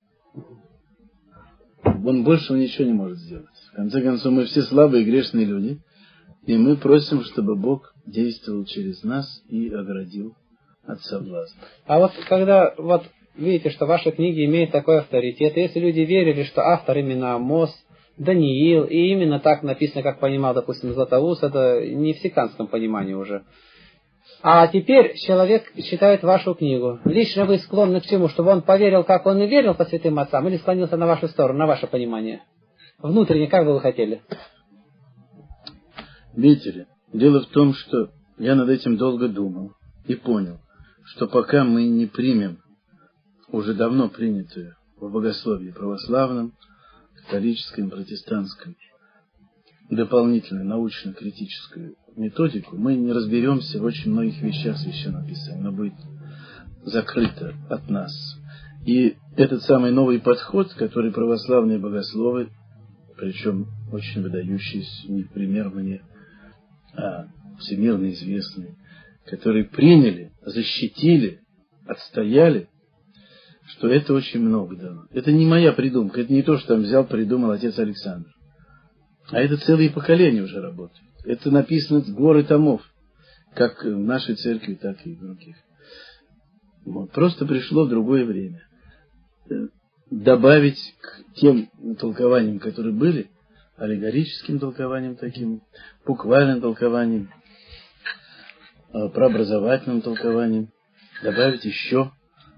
он больше ничего не может сделать. В конце концов, мы все слабые грешные люди, и мы просим, чтобы Бог действовал через нас и оградил от соблазна. А вот когда вот видите, что ваши книги имеют такой авторитет, и если люди верили, что автор именно Амос, Даниил, и именно так написано, как понимал, допустим, Златоуст, это не в сектантском понимании уже. А теперь человек читает вашу книгу. Лично вы склонны к чему? Чтобы он поверил, как он и верил по святым отцам, или склонился на вашу сторону, на ваше понимание? Внутренне, как бы вы хотели? Видите ли, дело в том, что я над этим долго думал и понял, что пока мы не примем уже давно принятую в богословии православном, католическом, протестантском дополнительную научно-критическую методику, мы не разберемся в очень многих вещах Священного Писания. Оно будет закрыто от нас. И этот самый новый подход, который православные богословы, причем очень выдающиеся, не в пример мне, а всемирно известные, которые приняли, защитили, отстояли, что это очень много дано. Это не моя придумка, это не то, что там взял, придумал отец Александр. А это целые поколения уже работают. Это написано с горы томов, как в нашей церкви, так и в других. Вот. Просто пришло в другое время. Добавить к тем толкованиям, которые были, аллегорическим толкованием таким, буквальным толкованием, прообразовательным толкованием, добавить еще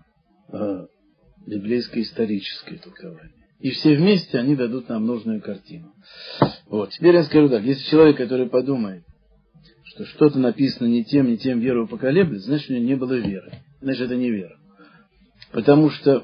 библейско-историческое толкование. И все вместе они дадут нам нужную картину. Вот. Теперь я скажу так. Если человек, который подумает, что что-то написано не тем, не тем, веру поколеблет, значит, у него не было веры. Значит, это не вера. Потому что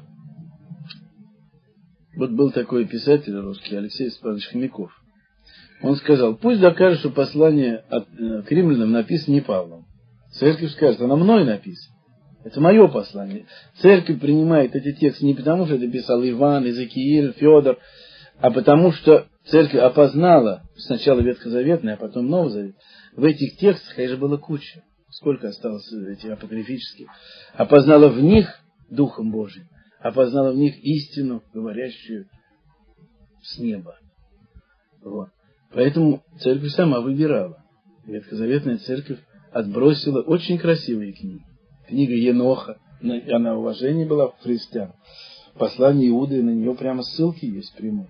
вот был такой писатель русский, Алексей Степанович Хомяков. Он сказал, пусть докажет, что послание от, э, к римлянам написано не Павлом. Церковь скажет, оно мной написано. Это мое послание. Церковь принимает эти тексты не потому, что это писал Иван, Иезекииль, Федор, а потому что церковь опознала сначала Ветхозаветный, а потом Новый Завет. В этих текстах, конечно, было куча. Сколько осталось этих апокрифических. Опознала в них Духом Божиим. Опознала в них истину, говорящую с неба. Вот. Поэтому церковь сама выбирала. Ветхозаветная церковь отбросила очень красивые книги. Книга Еноха, она уважение была в христиан. Послание Иуды, на нее прямо ссылки есть прямые.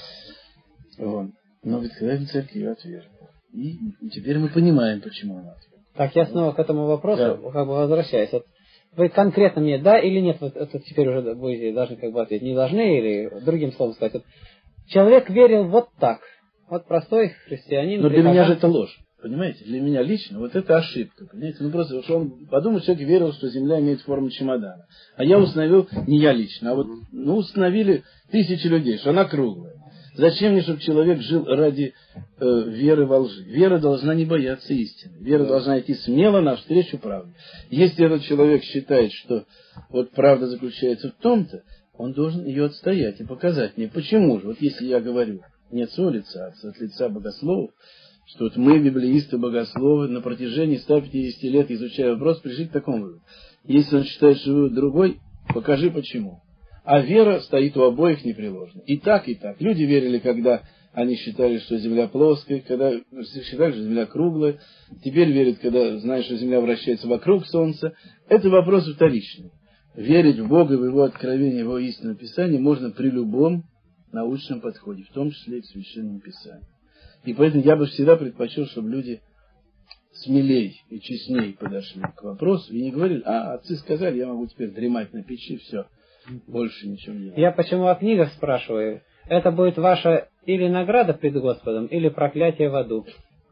Вот. Но Ветхозаветная церковь ее отвергла. И теперь мы понимаем, почему она отвергла. Так, я снова к этому вопросу, да. как бы возвращаюсь. Вот вы конкретно мне да или нет, вот это теперь уже будете должны как бы ответить. Не должны или другим словом сказать. Вот, человек верил вот так. Вот простой христианин. Но для прихожан. меня же это ложь. Понимаете, для меня лично вот это ошибка. Понимаете, ну просто что он подумал, человек верил, что Земля имеет форму чемодана. А я установил, не я лично, а вот ну, установили тысячи людей, что она круглая. Зачем мне, чтобы человек жил ради э, веры во лжи? Вера должна не бояться истины. Вера должна идти смело навстречу правде. Если этот человек считает, что вот правда заключается в том-то, он должен ее отстоять и показать мне. Почему же? Вот если я говорю не от своего лица, а от лица богословов, что вот мы, библеисты, богословы, на протяжении ста пятидесяти лет, изучая вопрос, пришли к такому выводу. Если он считает, что вывод другой, покажи почему. А вера стоит у обоих непреложно. И так, и так. Люди верили, когда они считали, что Земля плоская, когда считали, что Земля круглая. Теперь верят, когда знают, что Земля вращается вокруг Солнца. Это вопрос вторичный. Верить в Бога, в Его откровение, в Его истинное Писание можно при любом научном подходе, в том числе и к Священному Писанию. И поэтому я бы всегда предпочел, чтобы люди смелей и честней подошли к вопросу и не говорили, а отцы сказали, я могу теперь дремать на печи, все, больше ничего не делать. Я почему о книгах спрашиваю? Это будет ваша или награда пред Господом, или проклятие в аду.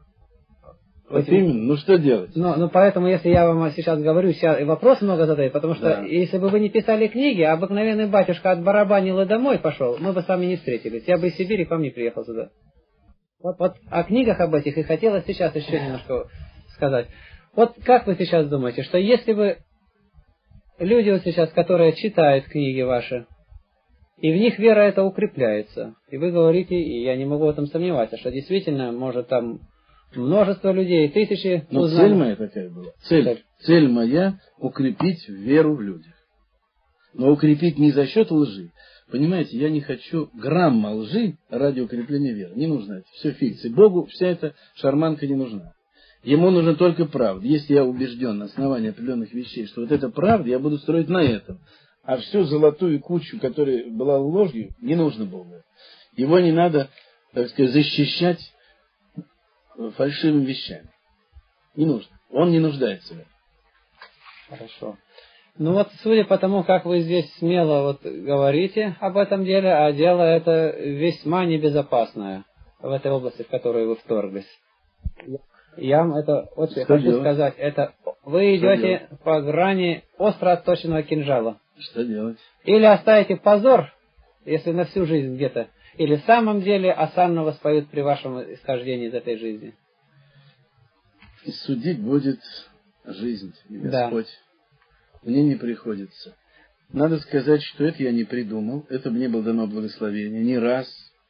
Вот Этим... именно, ну что делать? Ну, ну поэтому, если я вам сейчас говорю, сейчас вопрос много задаю, потому что да. Если бы вы не писали книги, а обыкновенный батюшка отбарабанил и домой пошел, мы бы с вами не встретились. Я бы из Сибири к вам не приехал сюда. Вот, вот о книгах об этих и хотелось сейчас еще немножко сказать. Вот как вы сейчас думаете, что если бы люди вот сейчас, которые читают книги ваши, и в них вера эта укрепляется, и вы говорите, и я не могу в этом сомневаться, что действительно, может, там множество людей, тысячи... Но узнали. цель моя такая была. Цель, цель. цель моя — укрепить веру в людях. Но укрепить не за счет лжи. Понимаете, я не хочу грамма лжи ради укрепления веры. Не нужно это. Все фикции. Богу вся эта шарманка не нужна. Ему нужна только правда. Если я убежден на основании определенных вещей, что вот это правда, я буду строить на этом. А всю золотую кучу, которая была ложью, не нужно Богу. Его не надо, так сказать, защищать фальшивыми вещами. Не нужно. Он не нуждается в этом. Хорошо. Ну вот, судя по тому, как вы здесь смело вот говорите об этом деле, а дело это весьма небезопасное в этой области, в которую вы вторглись. Я вам это очень Что хочу делать? сказать. Это вы Что идете делать? по грани остро отточенного кинжала. Что делать? Или оставите позор, если на всю жизнь где-то, или в самом деле осанну воспоют при вашем исхождении из этой жизни. И судить будет жизнь и Господь. Да. Мне не приходится. Надо сказать, что это я не придумал. Это мне было дано благословение не раз.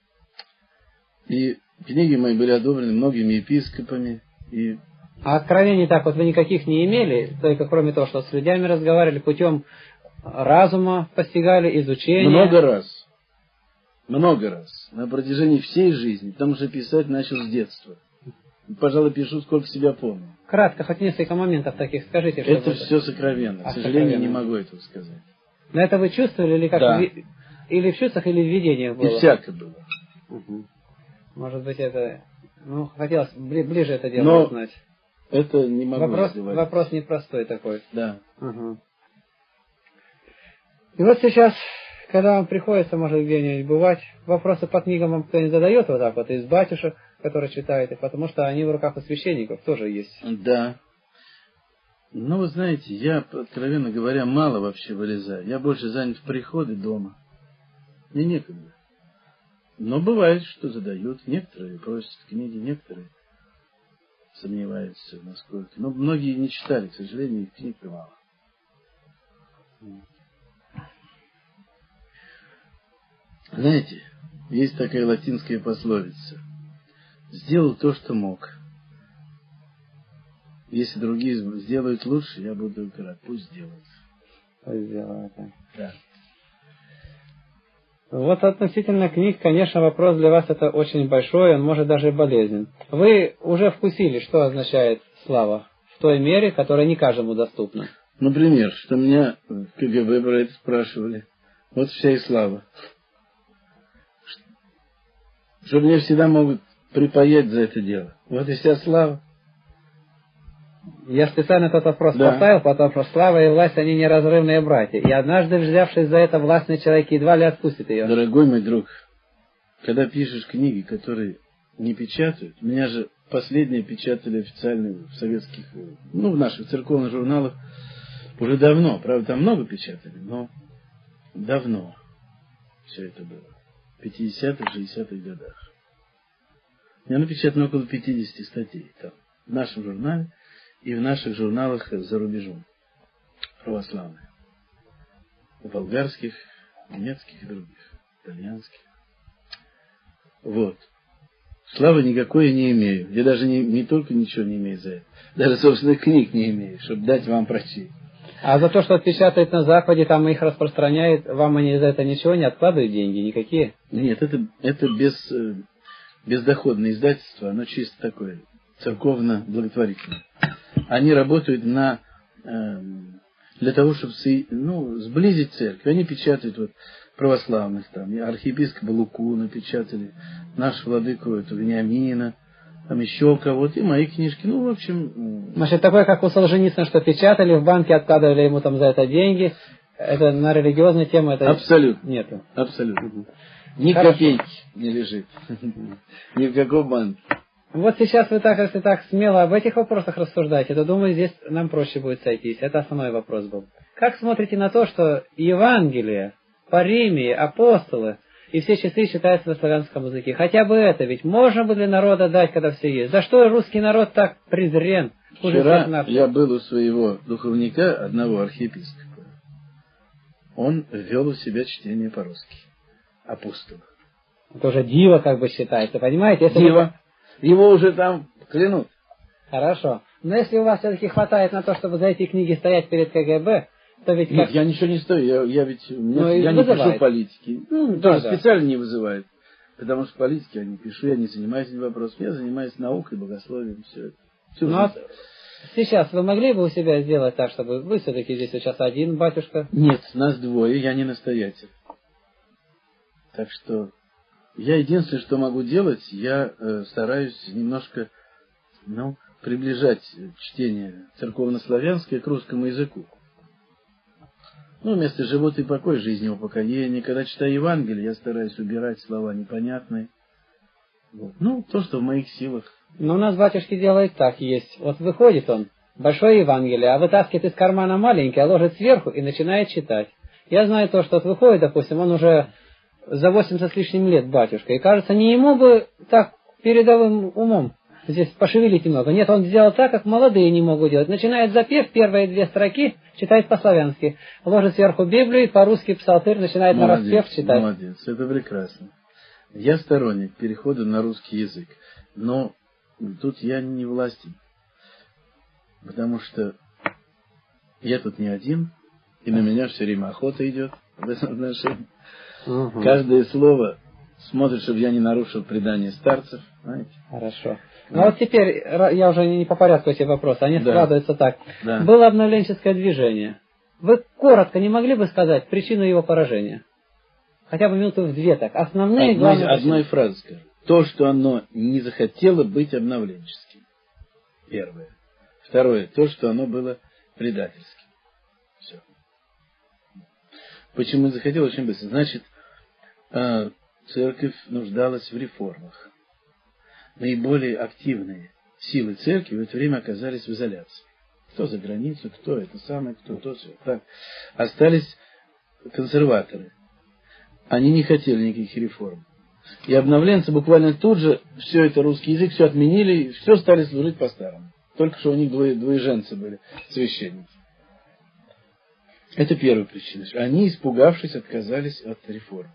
И книги мои были одобрены многими епископами. И... А откровений так вот вы никаких не имели, только кроме того, что с людьми разговаривали, путем разума постигали, изучения? Много раз. Много раз. На протяжении всей жизни. Потому что писать начал с детства. Пожалуй, пишу, сколько себя помню. Кратко, хоть несколько моментов таких скажите. Это чтобы... все сокровенно. А, К сожалению, сокровенно. не могу этого сказать. Но это вы чувствовали, или как? Да. Ви... Или в чувствах, или в видениях было? И всякое было. Угу. Может быть, это... Ну, хотелось бли... ближе это дело Но узнать. Это не могу Вопрос, называть. вопрос непростой такой. Да. Угу. И вот сейчас, когда вам приходится, может, где-нибудь бывать, вопросы по книгам вам кто-нибудь задает вот так вот из батюшек, которые читаете, потому что они в руках у священников тоже есть. Да. Ну, вы знаете, я, откровенно говоря, мало вообще вылезаю. Я больше занят в приходе дома. Мне некогда. Но бывает, что задают. Некоторые просят книги, некоторые сомневаются, насколько. Но многие не читали, к сожалению, их книг мало. Знаете, есть такая латинская пословица. Сделал то, что мог. Если другие сделают лучше, я буду играть. Пусть сделают. Пусть сделают. Да. Вот относительно книг, конечно, вопрос для вас это очень большой, он может даже и болезнен. Вы уже вкусили, что означает слава в той мере, которая не каждому доступна. Например, что меня в КГБ про это спрашивали. Вот вся и слава. Что мне всегда могут припаять за это дело. Вот и вся слава. Я специально этот вопрос Да. поставил, потому что слава и власть, они неразрывные братья. И однажды, взявшись за это, властный человек едва ли отпустит ее. Дорогой мой друг, когда пишешь книги, которые не печатают, меня же последние печатали официально в советских, ну, в наших церковных журналах уже давно. Правда, там много печатали, но давно все это было. В пятидесятых, шестидесятых годах. У меня напечатано около пятидесяти статей там, в нашем журнале и в наших журналах за рубежом. Православные. Болгарских, немецких и других. Итальянских. Вот. Славы никакой я не имею. Я даже не, не только ничего не имею за это. Даже собственных книг не имею, чтобы дать вам прочесть. А за то, что печатают на Западе, там их распространяют, вам они за это ничего не откладывают деньги? Никакие? Нет, это, это без, бездоходное издательство. Оно чисто такое церковно-благотворительное. Они работают на, э, для того, чтобы ну, сблизить церковь. Они печатают вот, православных, там, архиепископа Луку напечатали, наш владыку эту, Вениамина, там еще кого-то, и мои книжки. Ну, в общем... Значит, такое, как у Солженицына, что печатали, в банке откладывали ему там за это деньги, это на религиозную тему это Абсолютно. нету. Абсолютно. Ни Хорошо. копейки не лежит. Ни в каком банке. Вот сейчас вы так, если так смело об этих вопросах рассуждаете, то, думаю, здесь нам проще будет сойтись. Это основной вопрос был. Как смотрите на то, что Евангелие, Паримии, апостолы и все часы считаются на славянском языке. Хотя бы это, ведь можно бы для народа дать, когда все есть. За что русский народ так презрен? Вчера я был у своего духовника, одного архиепископа. Он ввел у себя чтение по-русски. Апостол. Это уже диво как бы считается, понимаете? Если диво. Вы... Его уже там клянут. Хорошо. Но если у вас все-таки хватает на то, чтобы за эти книги стоять перед КГБ, то ведь... Нет, как... я ничего не стою. Я, я ведь ну, я не вызывает. пишу политики. Ну, да, тоже да. специально не вызывает. Потому что политики я не пишу, я не занимаюсь этим вопросом. Я занимаюсь наукой, богословием, все это. Всю ну, а сейчас вы могли бы у себя сделать так, чтобы вы все-таки здесь сейчас один, батюшка? Нет, нас двое, я не настоятель. Так что я единственное, что могу делать, я э, стараюсь немножко, ну, приближать чтение церковнославянское к русскому языку. Ну, вместо «живот и покой», «жизнь и упокоение». Когда читаю Евангелие, я стараюсь убирать слова непонятные. Вот. Ну, то, что в моих силах. Но у нас батюшки делают так, есть. Вот выходит он, большое Евангелие, а вытаскивает из кармана маленькое, ложит сверху и начинает читать. Я знаю то, что вот выходит, допустим, он уже за восемьдесят с лишним лет батюшка, и кажется, не ему бы так передовым умом здесь пошевелить немного. Нет, он сделал так, как молодые не могут делать. Начинает запев, первые две строки читает по-славянски. Ложит сверху Библию, по-русски псалтырь, начинает молодец, на распев читать. Молодец, это прекрасно. Я сторонник перехода на русский язык. Но тут я не властен. Потому что я тут не один, и на меня все время охота идет в этом отношении. Угу. Каждое слово смотрит, чтобы я не нарушил предание старцев. Знаете? Хорошо. Ну вот теперь, я уже не по порядку эти вопросы, они да. складываются так. Да. Было обновленческое движение. Вы коротко не могли бы сказать причину его поражения? Хотя бы минуты в две так. Основные, одной, главные одной фразой скажу. То, что оно не захотело быть обновленческим. Первое. Второе. То, что оно было предательским. Все. Почему не захотело? Очень быстро. Значит, церковь нуждалась в реформах. Наиболее активные силы церкви в это время оказались в изоляции. Кто за границу, кто это самое, кто то, все. Так. Остались консерваторы. Они не хотели никаких реформ. И обновленцы буквально тут же все это русский язык, все отменили, и все стали служить по-старому. Только что у них двое, двоеженцы были, священники. Это первая причина. Они, испугавшись, отказались от реформ.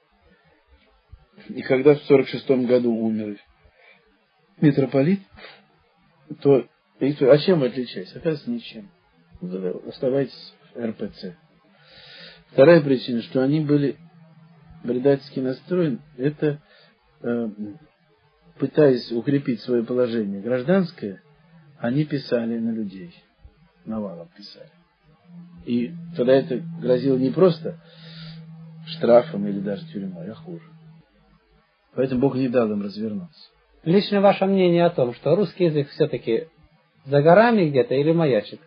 И когда в сорок шестом году умер митрополит, то а чем вы отличаетесь? Оказывается, ничем. Оставайтесь в эр пэ цэ. Вторая причина, что они были предательски настроены, это э, пытаясь укрепить свое положение гражданское, они писали на людей. Навалом писали. И тогда это грозило не просто штрафом или даже тюрьмой, а хуже. Поэтому Бог не дал им развернуться. Лично ваше мнение о том, что русский язык все-таки за горами где-то или маячит?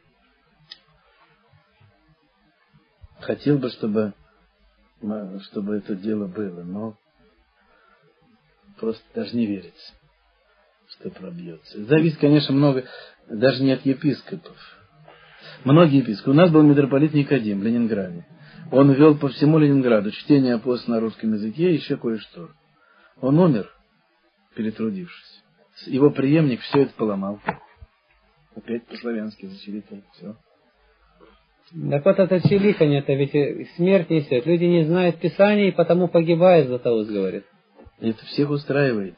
Хотел бы, чтобы, чтобы это дело было, но просто даже не верится, что пробьется. Зависит, конечно, много, даже не от епископов. Многие епископы. У нас был митрополит Никодим в Ленинграде. Он вел по всему Ленинграду чтение апостола на русском языке и еще кое-что. Он умер, перетрудившись. Его преемник все это поломал. Опять по-славянски зачерикал. Все. Так вот это чиликанье-то ведь смерть несет. Люди не знают Писания и потому погибают, Златоуст говорит. Это всех устраивает.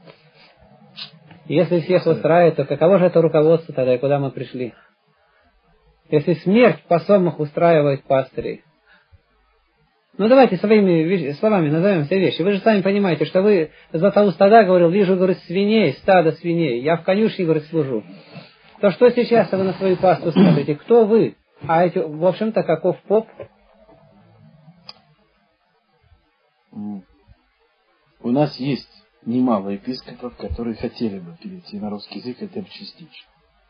Если всех устраивает, то каково же это руководство тогда и куда мы пришли? Если смерть по сомах устраивает пастырей. Ну давайте своими словами назовем все вещи. Вы же сами понимаете, что вы, Златоуст тогда говорил, вижу, говорит, свиней, стадо свиней, я в конюшне, говорит, служу. То что сейчас вы на свою пасту смотрите? Кто вы? А эти, в общем-то, каков поп? У нас есть немало епископов, которые хотели бы перейти на русский язык, хотя бы частично.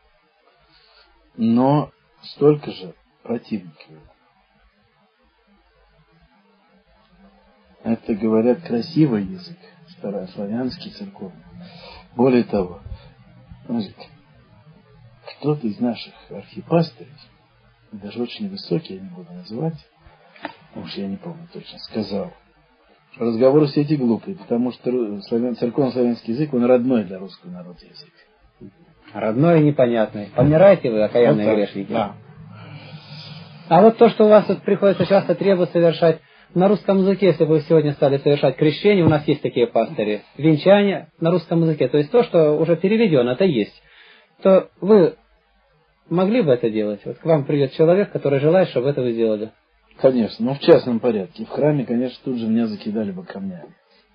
Но столько же противников. Это, говорят, красивый язык, старославянский, церковный. Более того, значит, кто-то из наших архипастырей, даже очень высокий, я не буду называть, потому что я не помню точно, сказал, разговоры все эти глупые, потому что церковно-славянский язык, он родной для русского народа язык. Родной и непонятный. Помираете вы, окаянные вот грешники? Да. А вот то, что у вас тут приходится часто требовать совершать на русском языке, если вы сегодня стали совершать крещение, у нас есть такие пастыри, венчания на русском языке, то есть то, что уже переведено, это есть, то вы могли бы это делать? Вот к вам придет человек, который желает, чтобы это вы сделали. Конечно, но в частном порядке. В храме, конечно, тут же меня закидали бы камнями.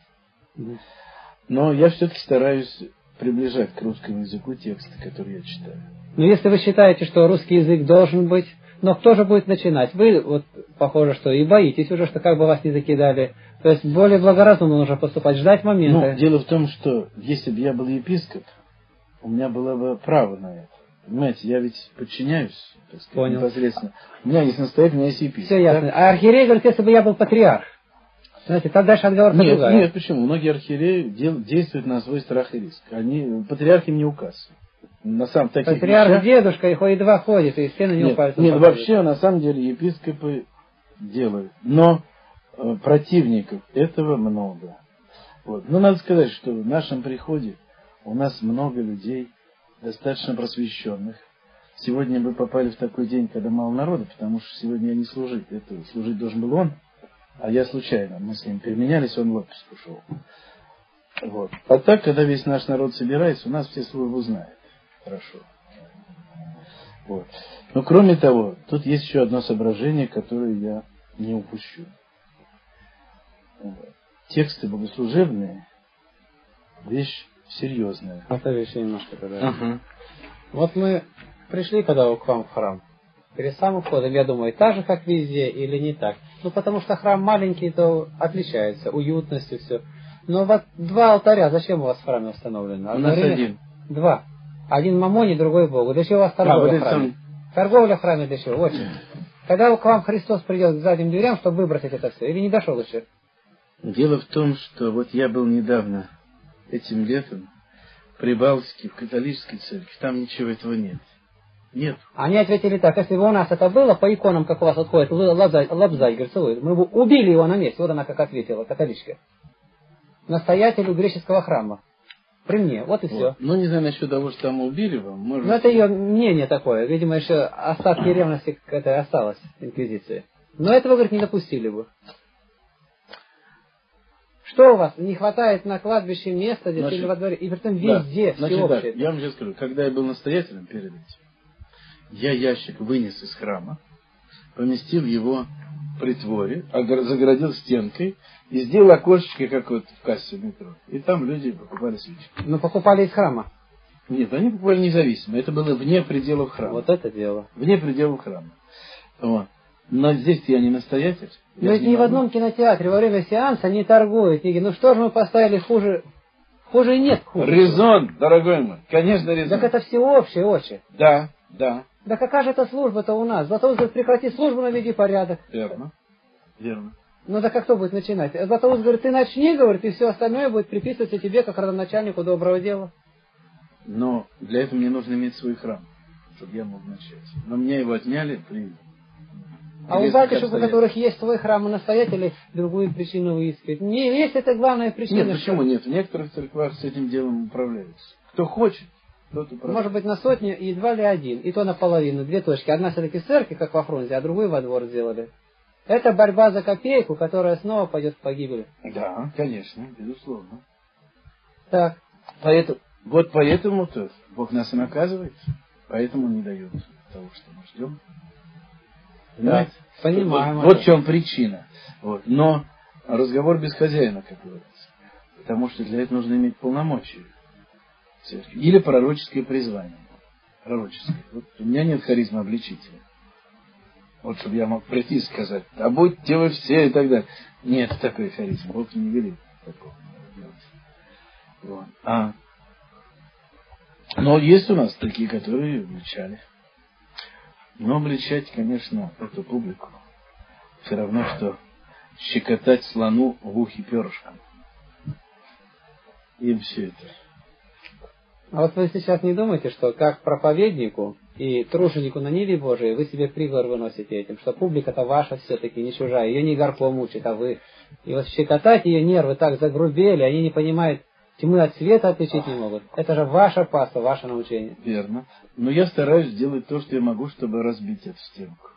Но я все-таки стараюсь приближать к русскому языку тексты, которые я читаю. Но если вы считаете, что русский язык должен быть, но кто же будет начинать? Вы, вот, похоже, что и боитесь уже, что как бы вас не закидали. То есть более благоразумно нужно поступать, ждать момента. Ну, дело в том, что если бы я был епископ, у меня было бы право на это. Понимаете, я ведь подчиняюсь, так сказать, Понял. непосредственно. У меня есть настоятель, у меня есть епископ. Все ясно. А архиерей говорит, если бы я был патриарх. Знаете, тогда дальше отговорка нет, другая. Нет, почему? Многие архиереи дел, действуют на свой страх и риск. Они, патриарх им не указ. На самом таких Патриарх вещах... дедушка, и хоть едва ходит, и стены не Нет, упадут. нет вообще, на самом деле, епископы делают. Но э, противников этого много. Вот. Но надо сказать, что в нашем приходе у нас много людей, достаточно просвещенных. Сегодня вы попали в такой день, когда мало народа, потому что сегодня я не служить. Это служить должен был он, а я случайно. Мы с ним переменялись, он в отпуск ушел. Вот. А так, когда весь наш народ собирается, у нас все службу знают. Хорошо. Вот. Но кроме того, тут есть еще одно соображение, которое я не упущу. Тексты богослужебные — вещь серьезная. Оставишь немножко тогда. Ага. Вот мы пришли когда к вам в храм. Перед самым входом, я думаю, так же, как везде, или не так. Ну, потому что храм маленький, то отличается уютностью, все. Но вот два алтаря, зачем у вас в храме установлено? У нас один. Два. Один Мамоне, другой Богу. Для чего у вас торговля а, в храме? сам... Торговля в храме для чего? Очень. Когда к вам Христос придет к задним дверям, чтобы выбросить это все, или не дошел еще? Дело в том, что вот я был недавно, этим летом, в Прибалтике, в католической церкви, там ничего этого нет. Нет. Они ответили так: если бы у нас это было, по иконам, как у вас отходит лобзай, говорит, целует, мы бы убили его на месте. Вот она как ответила, католичка. Настоятелю греческого храма. При мне, вот и вот. Все. Ну, не знаю насчет того, что там убили вам. Может... Ну, это ее мнение такое. Видимо, еще остатки ревности к этой осталось, инквизиции. Но этого, говорит, не допустили бы. Что у вас? Не хватает на кладбище места здесь, значит, или во дворе? И при этом везде, да, всеобщее. Так, я вам сейчас скажу, когда я был настоятелем перед этим, я ящик вынес из храма, поместил его в притворе, загородил стенкой и сделал окошечко, как вот в кассе метро. И там люди покупали свечки. Ну, покупали из храма? Нет, они покупали независимо. Это было вне пределов храма. Вот это дело. Вне пределов храма. Вот. Но здесь я не настоятель. Но ведь ни в одном кинотеатре во время сеанса не торгуют. Ну что же мы поставили хуже? Хуже нет. Хуже. Резон, дорогой мой. Конечно, резон. Так это всеобщее очень. Да, да. Да какая же это служба-то у нас? Златоуст говорит, прекрати службу, наведи порядок. Верно. Верно. Ну да как кто будет начинать? Златоуст говорит, ты начни, говорит, и все остальное будет приписываться тебе, как родоначальнику доброго дела. Но для этого мне нужно иметь свой храм, чтобы я мог начать. Но мне его отняли при... А у батюшек, у которых есть свой храм и настоятели, другую причину выискивают. Не есть это главная причина. Нет, почему что... нет? В некоторых церквах с этим делом управляются. Кто хочет, тот управляется. Может быть, на сотню едва ли один. И то наполовину. Две точки. Одна все-таки в церкви, как во фронте, а другую во двор сделали. Это борьба за копейку, которая снова пойдет в погибель. Да, конечно, безусловно. Так. Поэтому, вот поэтому-то Бог нас и наказывает. Поэтому не дает того, что мы ждем. Понимаете? Да, понимаем. Вот, вот в чем причина. Вот. Но разговор без хозяина, как говорится. Потому что для этого нужно иметь полномочия в церкви. Или пророческое призвание. Пророческое. Вот у меня нет харизмы обличителя. Вот чтобы я мог прийти и сказать, а будьте вы все и так далее. Нет такой харизмы. Бог не велит такого. Вот. А. Но есть у нас такие, которые обличали. Но обличать, конечно, эту публику все равно, что щекотать слону в ухе перышком. Им все это. А вот вы сейчас не думаете, что как проповеднику и труженику на ниве Божией, вы себе приговор выносите этим, что публика-то ваша все-таки, не чужая, ее не горком учит, а вы. И вот щекотать ее нервы так загрубели, они не понимают, тьмы от света отличить не могут. Это же ваша паста, ваше научение. Верно. Но я стараюсь сделать то, что я могу, чтобы разбить эту стенку.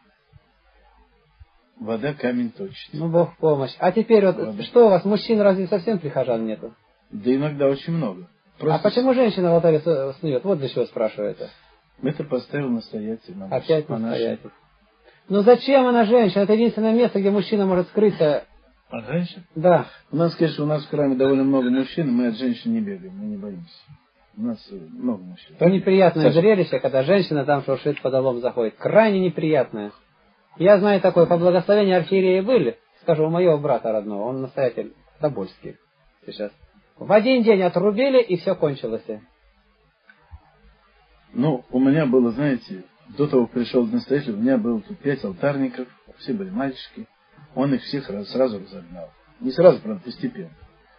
Вода камень точит. Ну, Бог в помощь. А теперь вот, Вода. Что у вас, мужчин разве совсем прихожан нету? Да иногда очень много. Просто... А почему женщина в алтаре снует? Вот для чего спрашиваю это. Это поставил настоятель. Опять настоятель. Ну зачем она женщина? Это единственное место, где мужчина может скрыться. А женщин? Да. У нас, конечно, у нас в храме довольно много мужчин, мы от женщин не бегаем, мы не боимся. У нас много мужчин. Это неприятное Саша. Зрелище, когда женщина там шуршит, подолом заходит. Крайне неприятное. Я знаю такое, по благословению архиерея были, скажу, у моего брата родного, он настоятель Тобольский сейчас. В один день отрубили, и все кончилось. Ну, у меня было, знаете, до того, как пришел настоятель, у меня было тут пять алтарников, все были мальчики. Он их всех сразу разогнал. Не сразу, правда, постепенно.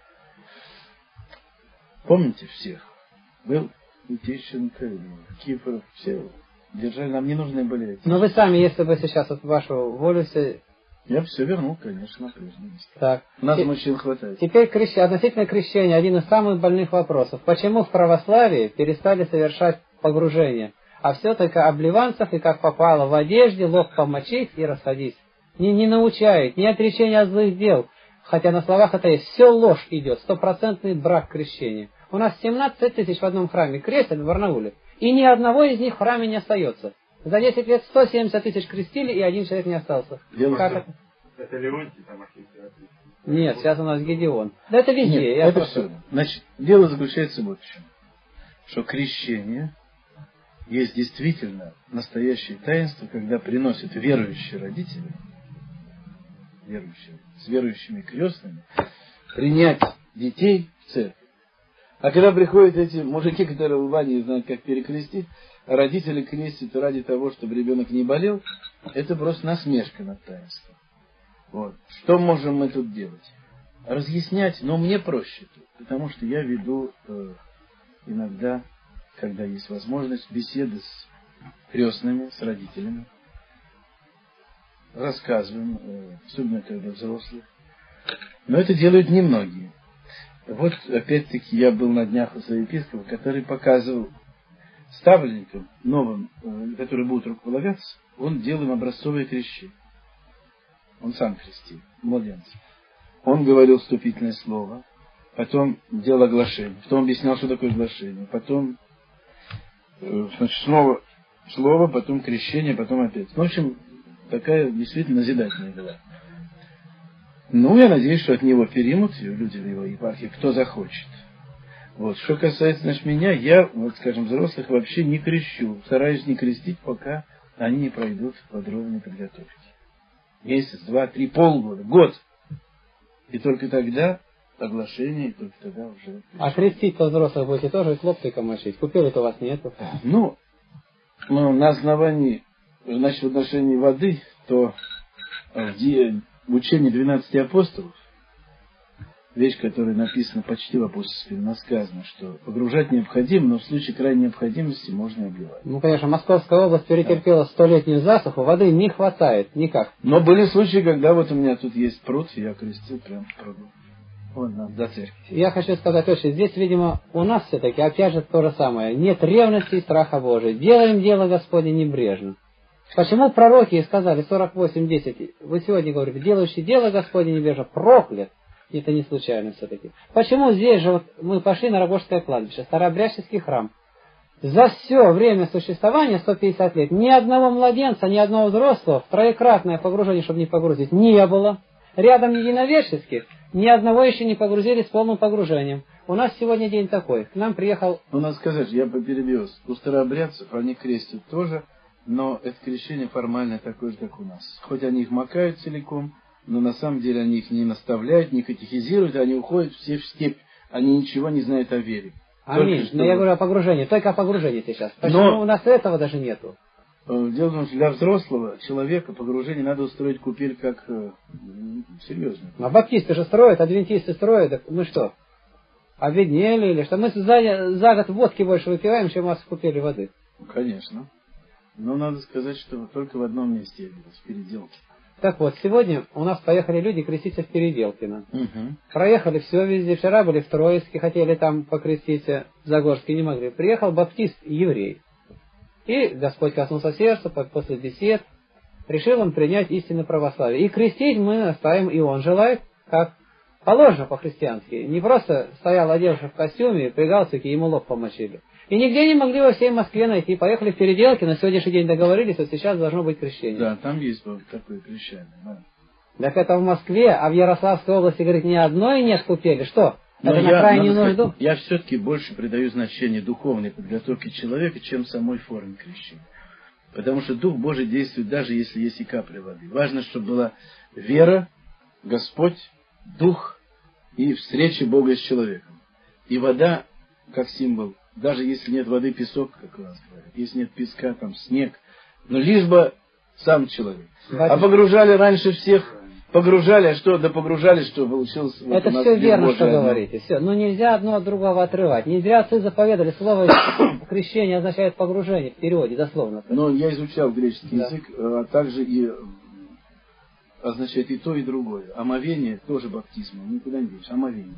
Помните всех? Был и Тищенко, и Кифоров, все держали, нам не нужны были эти. Но вы сами, если бы сейчас вот вашу волю все... Я все вернул, конечно, на прежнее место. Так. Нас Т... мужчин хватает. Теперь крещ... относительно крещения, один из самых больных вопросов. Почему в православии перестали совершать погружение, а все только обливанцев и как попало в одежде, лоб помочить и расходись. Не, не научает, ни отречения от злых дел. Хотя на словах это есть, все ложь идет, стопроцентный брак крещения. У нас семнадцать тысяч в одном храме крестят в Барнауле, и ни одного из них в храме не остается. За десять лет сто семьдесят тысяч крестили, и один человек не остался. Дело как это? Это Леонтий там архитектор. Нет, сейчас у нас Гедеон. Да это везде. Нет, я это просто... все. Значит, дело заключается вот в чем. Что крещение есть действительно настоящее таинство, когда приносят верующие родители, верующие, с верующими крестными, принять детей в церковь. А когда приходят эти мужики, которые в Ване знают, как перекрестить, а родители крестят ради того, чтобы ребенок не болел, это просто насмешка над таинством. Вот. Что можем мы тут делать? Разъяснять, но мне проще тут, потому что я веду э, иногда, когда есть возможность, беседы с крестными, с родителями. Рассказываем, э, особенно когда взрослые. Но это делают немногие. Вот, опять-таки, я был на днях у своего епископа, который показывал ставленникам новым, э, которые будут рукополагаться, он делал им образцовое крещение. Он сам крестил, младенцев. Он говорил вступительное слово, потом делал оглашение, потом объяснял, что такое оглашение, потом значит, снова слово, потом крещение, потом опять. В общем, такая действительно назидательная была. Ну, я надеюсь, что от него переймут люди в его епархии, кто захочет. Вот. Что касается, значит, меня, я, вот, скажем, взрослых вообще не крещу. Стараюсь не крестить, пока они не пройдут подробной подготовки. Месяц, два, три, полгода, год. И только тогда оглашение, и только тогда уже... А крестить-то взрослых будете тоже хлопчиком мочить? Купюры-то у вас нету. Ну, ну, на основании, значит, в отношении воды, то в учении двенадцати апостолов, вещь, которая написана почти в апостольстве, сказано, что погружать необходимо, но в случае крайней необходимости можно обливать. Ну, конечно, Московская область перетерпела столетнюю засуху, воды не хватает никак. Но были случаи, когда вот у меня тут есть пруд, и я крестил прямо в пруду. Вот, да, до церкви. Я хочу сказать, что здесь, видимо, у нас все-таки, опять же, то же самое. Нет ревности и страха Божия. Делаем дело Господне небрежно. Почему пророки сказали сорок восемь десять? Вы сегодня говорите, делающий дело Господне небрежно проклят. Это не случайно все-таки. Почему здесь же вот мы пошли на Рогожское кладбище, Старообрядческий храм? За все время существования, сто пятьдесят лет, ни одного младенца, ни одного взрослого в троекратное погружение, чтобы не погрузить, не было. Рядом единоверческих ни одного еще не погрузили с полным погружением. У нас сегодня день такой. К нам приехал... Ну, надо сказать, я перебью. У старообрядцев они крестят тоже, но это крещение формальное такое же, как у нас. Хоть они их макают целиком, но на самом деле они их не наставляют, не катехизируют, они уходят все в степь. Они ничего не знают о вере. Аминь. Но я говорю о погружении, только о погружении сейчас. Почему но... у нас этого даже нету? Дело в том, что для взрослого человека погружение надо устроить купель как э, серьезно. А баптисты же строят, адвентисты строят, так мы что, обеднели или что? Мы за, за год водки больше выпиваем, чем у вас в купели воды. Конечно. Но надо сказать, что только в одном месте я видел, в Переделке. Так вот, сегодня у нас поехали люди креститься в Переделкино. Угу. Проехали все везде. Вчера были в Троицке, хотели там покреститься, в Загорске не могли. Приехал баптист еврей. И Господь коснулся сердца после бесед. Решил он принять истинное православие. И крестить мы оставим, и он желает, как положено по-христиански. Не просто стоял, одевший в костюме, при галстуке, ему лоб помочили. И нигде не могли во всей Москве найти. Поехали в Переделки, на сегодняшний день договорились, что сейчас должно быть крещение. Да, там есть такое крещение. Да. Так это в Москве, а в Ярославской области, говорит, ни одной нет купели. Что? Но это я, на крайнюю сказать, нужду? Я все-таки больше придаю значение духовной подготовке человека, чем самой форме крещения. Потому что Дух Божий действует, даже если есть и капля воды. Важно, чтобы была вера, Господь, Дух и встреча Бога с человеком. И вода, как символ, даже если нет воды, песок, как у нас говорят. Если нет песка, там снег. Но лишь бы сам человек. А погружали раньше всех, погружали, а что, да погружали, что получилось. Вот это все верно, что одно. Говорите. Все. Но нельзя одно от другого отрывать. Не зря отцы заповедали. Слово крещение означает погружение в переводе, дословно. Но я изучал греческий да. язык, а также и означает и то, и другое. Омовение тоже баптизм, никуда не денешь. Омовение.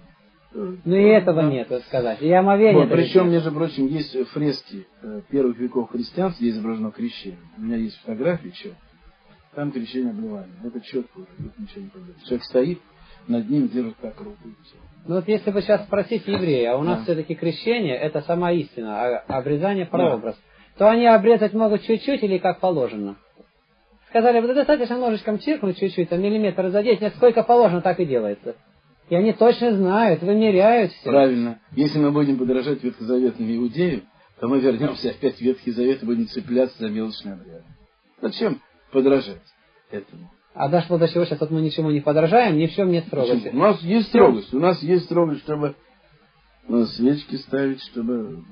Ну и этого да. нет, сказать. И омовение. Вот, причем, между прочим, есть фрески первых веков христианства, где изображено крещение. У меня есть фотографии, что там крещение обливания. Это четко уже, тут ничего не поделаешь. Человек стоит, над ним держит так руку. Ну вот если бы сейчас спросить еврея, а у нас да. все-таки крещение это сама истина, а обрезание прообраз, да. то они обрезать могут чуть-чуть или как положено. Сказали бы, да достаточно ножичком чиркнуть чуть-чуть, там миллиметр задеть, нет, сколько положено, так и делается. И они точно знают, вымеряют все. Правильно. Если мы будем подражать ветхозаветным иудеям, то мы вернемся опять в Ветхий Завет и будем цепляться за мелочные обряды. Зачем подражать этому? А дошло до чего сейчас, вот мы ничему не подражаем, ни в чем нет строгости. Почему? У нас есть строгость. У нас есть строгость, чтобы ну, свечки ставить, чтобы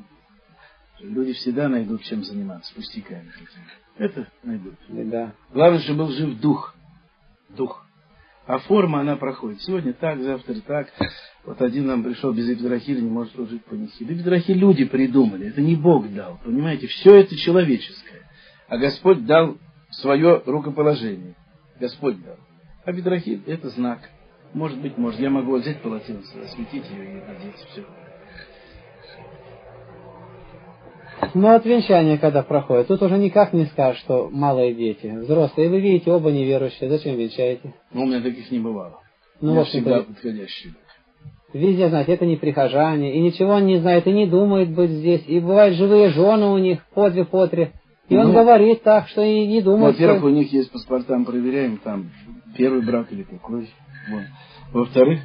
люди всегда найдут чем заниматься, пустяками. Это найдут. Да. Главное, чтобы был жив дух. Дух. А форма, она проходит. Сегодня так, завтра так. Вот один нам пришел без эпидрахиля, не может служить по нехи. Эпидрахиль люди придумали. Это не Бог дал. Понимаете? Все это человеческое. А Господь дал свое рукоположение. Господь дал. А эпидрахиль это знак. Может быть, может. Я могу взять полотенце, осветить ее и надеть. Все. Но от венчания, когда проходит, тут уже никак не скажешь, что малые дети, взрослые. Вы видите, оба неверующие. Зачем венчаете? Ну, у меня таких не бывало. Ну, я вот всегда подходящий. Везде, знаете, это не прихожане, и ничего он не знает, и не думает быть здесь. И бывают живые жены у них, по две, по три. И ну, он говорит так, что и не думает. Во-первых, что... у них есть паспорта, мы проверяем, там первый брак или какой. Вот. Во-вторых,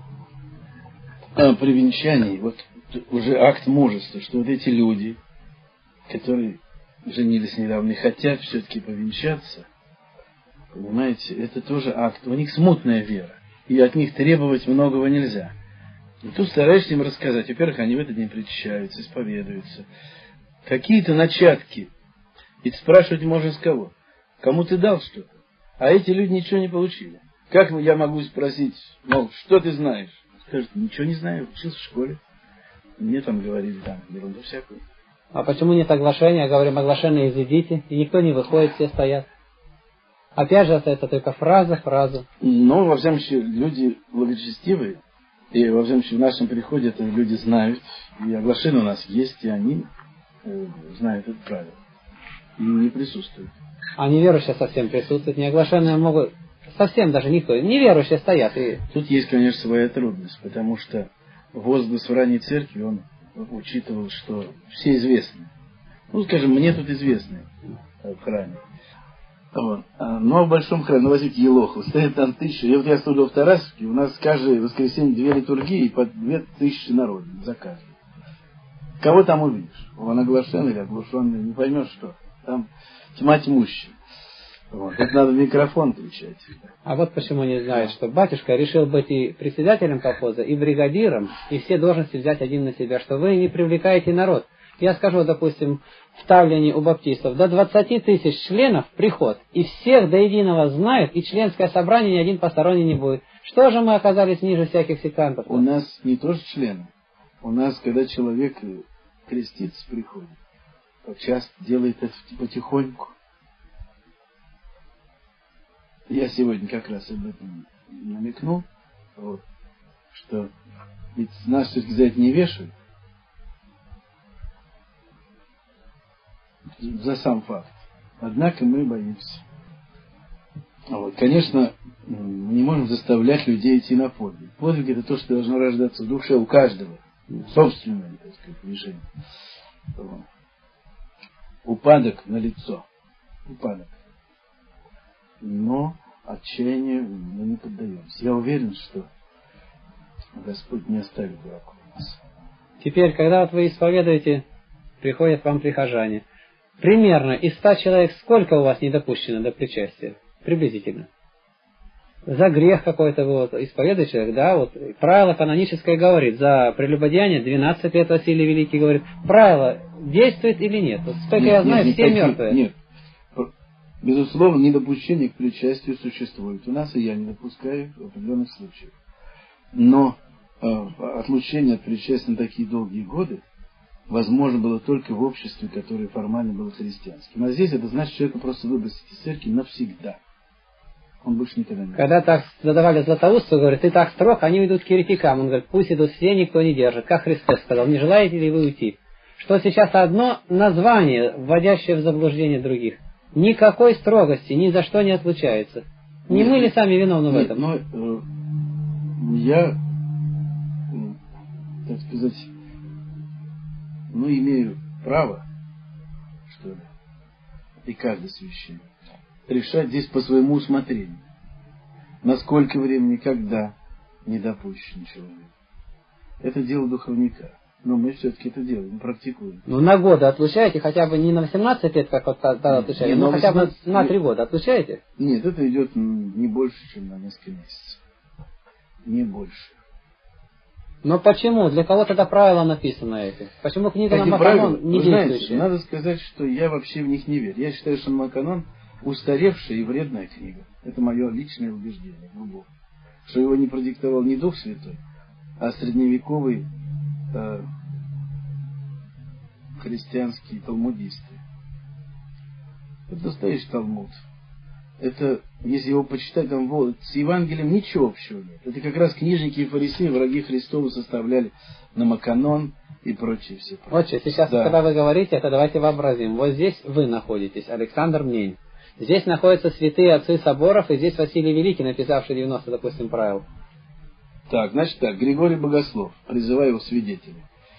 при венчании, вот уже акт мужества, что вот эти люди, которые женились недавно и хотят все-таки повенчаться, понимаете, это тоже акт. У них смутная вера, и от них требовать многого нельзя. И тут стараешься им рассказать. Во-первых, они в этот день причащаются, исповедуются. Какие-то начатки. Ведь спрашивать можно с кого? Кому ты дал что-то? А эти люди ничего не получили. Как я могу спросить, мол, что ты знаешь? Скажет, ничего не знаю, учился в школе. Мне там говорили, там, ерунду всякую. А почему нет оглашения? Говорим, оглашение изъедите, и никто не выходит, все стоят. Опять же, остается только фраза, фраза. Но, во всяком случае, люди благочестивые, и, во всяком случае, в нашем приходе это люди знают, и оглашение у нас есть, и они э, знают это правило. И не присутствуют. А неверующие совсем присутствуют, неоглашенные могут, совсем даже никто, неверующие стоят. И... Тут есть, конечно, своя трудность, потому что возглас в ранней церкви, он учитывал, что все известны. Ну, скажем, мне тут известны в храме. Вот. Но в большом храме, ну, возьмите Елоху, стоит там тысяча. И вот я служил в Тарасовке, у нас каждое воскресенье две литургии и по две тысячи народу за каждую. Кого там увидишь? Он оглашенный или оглушенный, не поймешь что. Там тьма тьмущая. Вот. Это надо в микрофон кричать. А вот почему не знают, что батюшка решил быть и председателем колхоза, и бригадиром, и все должности взять один на себя, что вы не привлекаете народ. Я скажу, допустим, в Тавлене у баптистов до двадцати тысяч членов приход, и всех до единого знают, и членское собрание ни один посторонний не будет. Что же мы оказались ниже всяких сектантов? У нас не тоже члены. У нас, когда человек крестится, приходит, часто делает это потихоньку. Я сегодня как раз об этом намекнул, вот, что ведь нас все-таки за это не вешают, за сам факт. Однако мы боимся. Вот. Конечно, мы не можем заставлять людей идти на подвиг. Подвиг — это то, что должно рождаться в душе у каждого. Собственное, так сказать, решение. Упадок на лицо. Упадок. Но отчаянию мы не поддаемся. Я уверен, что Господь не оставит дураков нас. Теперь, когда вот вы исповедуете, приходят к вам прихожане. Примерно из ста человек сколько у вас не допущено до причастия? Приблизительно. За грех какой-то вот исповедует человек, да, вот правило каноническое говорит, за прелюбодеяние двенадцать лет Василий Великий говорит. Правило действует или нет? Вот столько нет, я знаю, нет, все никаких, мертвые. Нет. Безусловно, недопущение к причастию существует. У нас и я не допускаю в определенных случаях. Но э, отлучение от причастия на такие долгие годы возможно было только в обществе, которое формально было христианским. А здесь это значит, что человека просто выбросить из церкви навсегда. Он больше никогда не будет. Когда так задавали Златоусту, говорит, ты так строг, они уйдут к еретикам. Он говорит, пусть идут все, никто не держит. Как Христос сказал, не желаете ли вы уйти? Что сейчас одно название, вводящее в заблуждение других. Никакой строгости, ни за что не отлучается. Не нет, мы ли сами виновны нет, в этом? Но э, я, так сказать, ну, имею право, что ли, и каждый священник, решать здесь по своему усмотрению. Насколько времени, когда не допущен человек. Это дело духовника. Но мы все-таки это делаем, мы практикуем. Ну, на годы отлучаете, хотя бы не на восемнадцать лет, как вот тогда отлучали, но хотя бы на три года отлучаете? Нет, это идет не больше, чем на несколько месяцев. Не больше. Но почему? Для кого тогда правила написаны эти? Почему книга на Маканон не действующая? Надо сказать, что я вообще в них не верю. Я считаю, что Маканон устаревшая и вредная книга. Это мое личное убеждение, глубокое. Что его не продиктовал не Дух Святой, а средневековый э, христианские талмудисты. Это настоящий талмуд. Это, если его почитать, там с Евангелием ничего общего нет. Это как раз книжники и фарисеи, враги Христовы, составляли на Маканон и прочее все. Вот что, сейчас, да. Когда вы говорите это, давайте вообразим. Вот здесь вы находитесь, Александр Мнень. Здесь находятся святые отцы соборов, и здесь Василий Великий, написавший девяносто, допустим, правил. Так, значит так, Григорий Богослов, призываю его свидетеля.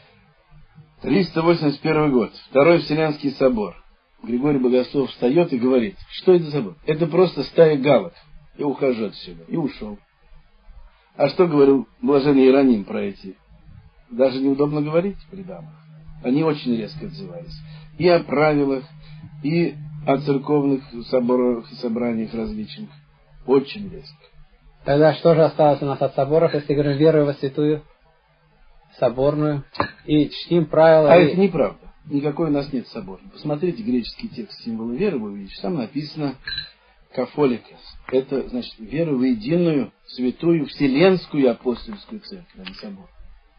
триста восемьдесят первый год, Второй Вселенский собор. Григорий Богослов встает и говорит, что это за собор? Это просто стая галок. Я ухожу отсюда. И ушел. А что говорил блаженный Иероним про эти? Даже неудобно говорить при дамах. Они очень резко отзывались. И о правилах, и о церковных соборах и собраниях различных. Очень резко. Тогда что же осталось у нас от соборов, если говорим верую во святую соборную и чтим правила? А и... это неправда. Никакой у нас нет соборной. Посмотрите греческий текст символы веры, вы увидите, там написано кафоликос. Это значит вера в единую, святую, вселенскую апостольскую церковь, а не собор.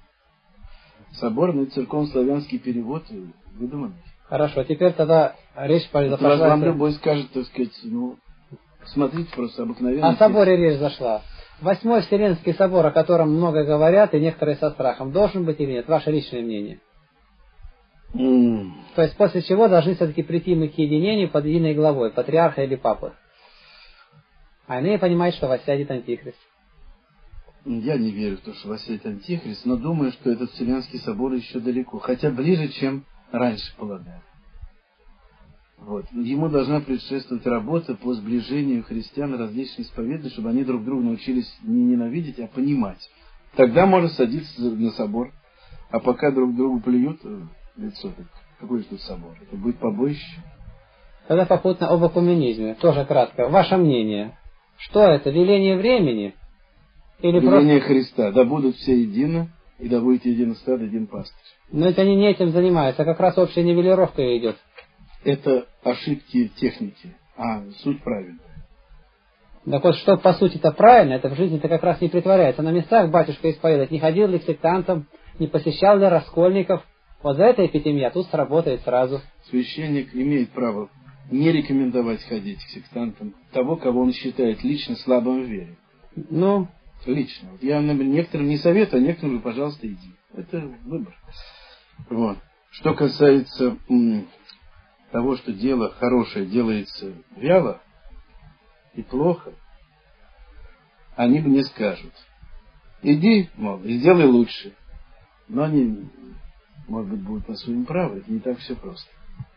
Соборный церковно-славянский перевод выдуманный. Хорошо, теперь тогда речь пошла. Вам любой скажет, так сказать, ну, смотрите просто обыкновенно. О соборе речь зашла. Восьмой Вселенский собор, о котором много говорят, и некоторые со страхом, должен быть или нет? Ваше личное мнение. Mm. То есть после чего должны все-таки прийти мы к единению под единой главой, патриарха или папы. А иные понимают, что воссядет Антихрист. Я не верю в то, что воссядет Антихрист, но думаю, что этот Вселенский собор еще далеко, хотя ближе, чем раньше полагаю. Вот. Ему должна предшествовать работа по сближению христиан различных исповедей, чтобы они друг друга научились не ненавидеть, а понимать. Тогда можно садиться на собор, а пока друг другу плюют лицо, так какой же тут собор? Это будет побоище. Тогда попутно об экуменизме, тоже кратко. Ваше мнение, что это, веление времени? Или веление просто... Христа, да будут все едины, и да будет един стад, один пастырь. Но это они не этим занимаются, а как раз общая нивелировка идет. Это ошибки техники, а суть правильная. Так вот, что по сути-то правильно, это в жизни-то как раз не притворяется. На местах батюшка исповедует, не ходил ли к сектантам, не посещал ли раскольников, Вот за это эпитемия тут сработает сразу. Священник имеет право не рекомендовать ходить к сектантам того, кого он считает лично слабым в вере. Ну? Лично. Вот я, например, некоторым не советую, а некоторым говорю, пожалуйста, иди. Это выбор. Вот. Что касается м, того, что дело хорошее делается вяло и плохо, они мне скажут: иди, мол, и сделай лучше. Но они, может быть, будут по-своему правы. Это не так все просто.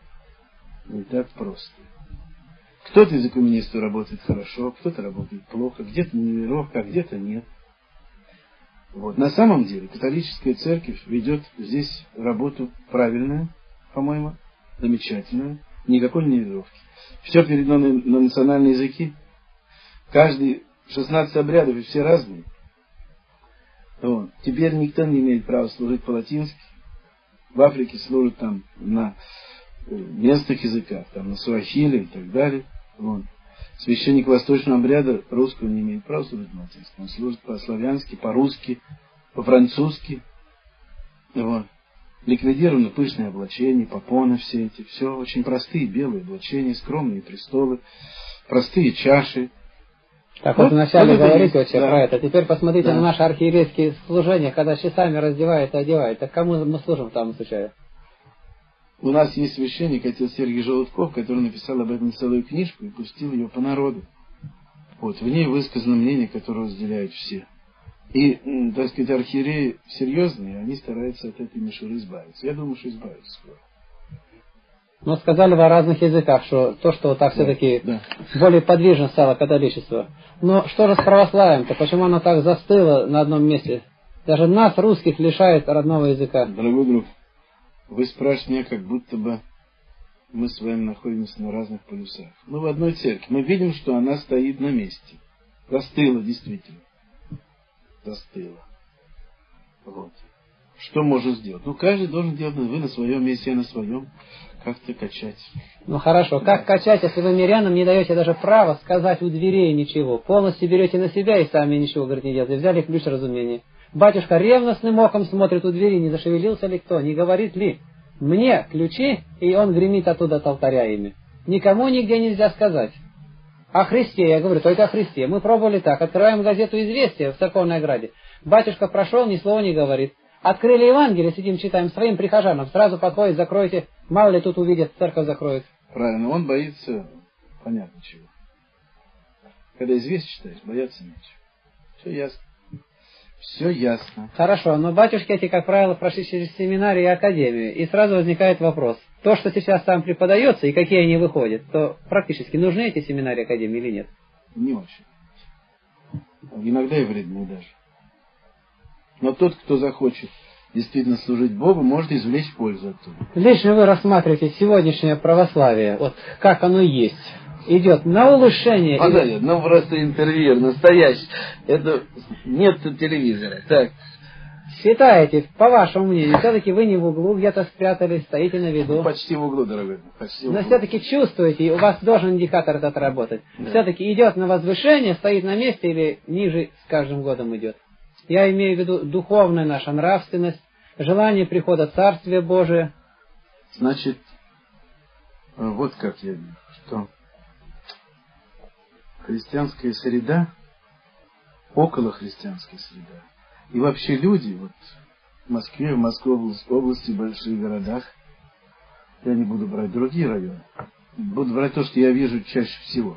Не так просто. Кто-то из экуменистов работает хорошо, кто-то работает плохо, где-то нивелировка, а где-то нет. Вот. На самом деле католическая церковь ведет здесь работу правильную, по-моему, замечательную, никакой нивелировки. Все переведено на, на национальные языки. Каждый шестнадцать обрядов, и все разные. Вот. Теперь никто не имеет права служить по-латински. В Африке служат там на местных языках, там на суахили и так далее. Вот. Священник восточного обряда русского не имеет права служить на латинском. Он служит по-славянски, по-русски, по-французски. Вот. Ликвидированы пышные облачения, попоны все эти. Все очень простые белые облачения, скромные престолы, простые чаши. Так вот, вот вначале говорите очень да. про это. Теперь посмотрите да. на наши архиерейские служения, когда часами раздевают и одевают. Так кому мы служим в том случае? У нас есть священник, отец Сергий Желудков, который написал об этом целую книжку и пустил ее по народу. Вот, в ней высказано мнение, которое разделяют все. И, так сказать, архиереи серьезные, они стараются от этой мишуры избавиться. Я думаю, что избавятся скоро. Но сказали вы о разных языках, что то, что вот так да, все-таки да. более подвижно стало католичество. Но что же с православием-то? Почему оно так застыло на одном месте? Даже нас, русских, лишает родного языка. Дорогой друг, вы спрашиваете меня, как будто бы мы с вами находимся на разных полюсах. Мы в одной церкви. Мы видим, что она стоит на месте. Застыла, действительно. Застыла. Вот. Что можно сделать? Ну, каждый должен делать, вы на своем месте, я на своем. Как-то качать. Ну хорошо, как качать, если вы мирянам не даете даже права сказать у дверей ничего? Полностью берете на себя и сами ничего, говорит, не делаете. Взяли ключ разумения. Батюшка ревностным оком смотрит у двери, не зашевелился ли кто, не говорит ли мне ключи, и он гремит оттуда от алтаря ими. Никому нигде нельзя сказать. О Христе, я говорю, только о Христе. Мы пробовали так, открываем газету «Известия» в Церковной ограде. Батюшка прошел, ни слова не говорит. Открыли Евангелие, сидим, читаем своим прихожанам. Сразу подходит, закройте. Мало ли тут увидят, церковь закроет. Правильно, он боится, понятно чего. Когда известие читаешь, бояться нечего. Все ясно. Все ясно. Хорошо, но батюшки эти, как правило, прошли через семинарии и академию. И сразу возникает вопрос. То, что сейчас там преподается и какие они выходят, то практически нужны эти семинарии и академии или нет? Не очень. Иногда и вредны даже. Но тот, кто захочет действительно служить Богу, может извлечь пользу оттуда. Лично вы рассматриваете сегодняшнее православие, вот как оно есть, идет на улучшение. А, или... да, ну просто интервью настоящий. Это нет телевизора. Так. Считаете, по вашему мнению, все-таки вы не в углу, где-то спрятались, стоите на виду. Ну, почти в углу, дорогой. Почти в углу. Но все-таки чувствуете, у вас должен индикатор этот работать. Да. Все-таки идет на возвышение, стоит на месте или ниже с каждым годом идет? Я имею в виду духовная наша нравственность, желание прихода Царствия Божия. Значит, вот как я вижу, что христианская среда, околохристианская среда, и вообще люди вот в Москве, в Московской области, в больших городах, я не буду брать другие районы, буду брать то, что я вижу чаще всего.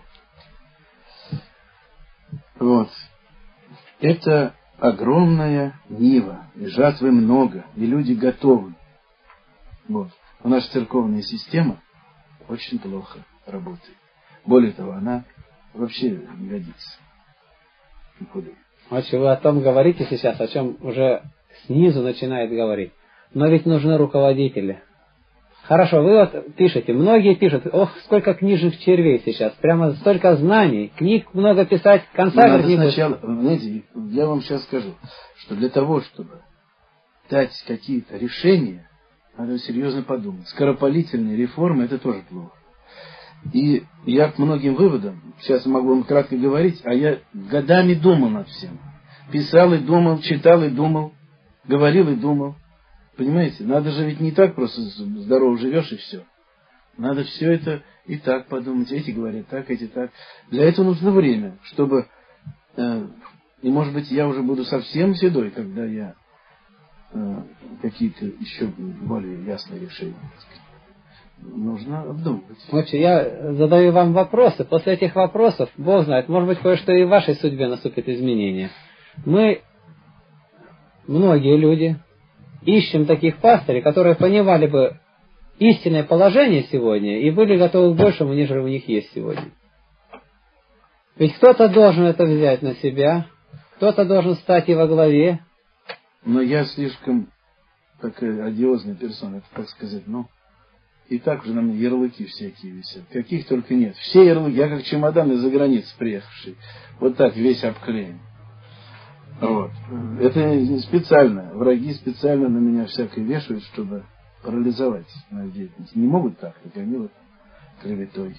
Вот. Это огромная нива, и жатвы много, и люди готовы. Вот. Но наша церковная система очень плохо работает. Более того, она вообще не годится никуда. Очень вы о том говорите сейчас, о чем уже снизу начинает говорить. Но ведь нужны руководители. Хорошо, вы вот пишете, многие пишут, ох, сколько книжных червей сейчас, прямо столько знаний, книг много писать, конца надо не сначала, знаете, я вам сейчас скажу, что для того, чтобы дать какие-то решения, надо серьезно подумать. Скоропалительные реформы — это тоже плохо. И я к многим выводам, сейчас могу вам кратко говорить, а я годами думал над всем. Писал и думал, читал и думал, говорил и думал. Понимаете, надо же ведь не так просто здорово живешь и все. Надо все это и так подумать. Эти говорят так, эти так. Для этого нужно время, чтобы... Э, и может быть я уже буду совсем седой, когда я э, какие-то еще более ясные решения. Нужно обдумывать. Вообще, я задаю вам вопросы. После этих вопросов, Бог знает, может быть, кое-что и в вашей судьбе наступит изменение. Мы, многие люди, ищем таких пастырей, которые понимали бы истинное положение сегодня и были готовы к большему, нежели у них есть сегодня. Ведь кто-то должен это взять на себя, кто-то должен стать и во главе. Но я слишком такая одиозная персона, это так сказать, ну, и так уже на мне ярлыки всякие висят. Каких только нет. Все ярлыки, я как чемодан из-за границы приехавший. Вот так весь обклеен. Вот. Это не специально. Враги специально на меня всякое вешают, чтобы парализовать мою деятельность. Не могут так, как они вот клеветой.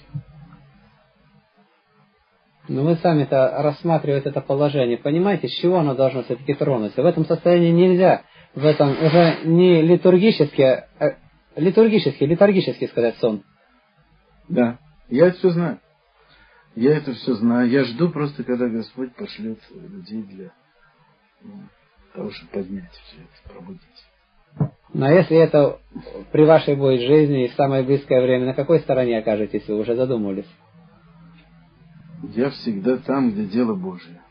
Но вы сами-то рассматриваете это положение. Понимаете, с чего оно должно все-таки тронуться? В этом состоянии нельзя. В этом уже не литургически, а литургический, литургический сказать сон. Да, я это все знаю. Я это все знаю. Я жду просто, когда Господь пошлет людей для того, чтобы поднять все это, пробудить. Но если это при вашей будет жизни и в самое близкое время, на какой стороне окажетесь, вы уже задумывались? Я всегда там, где дело Божие.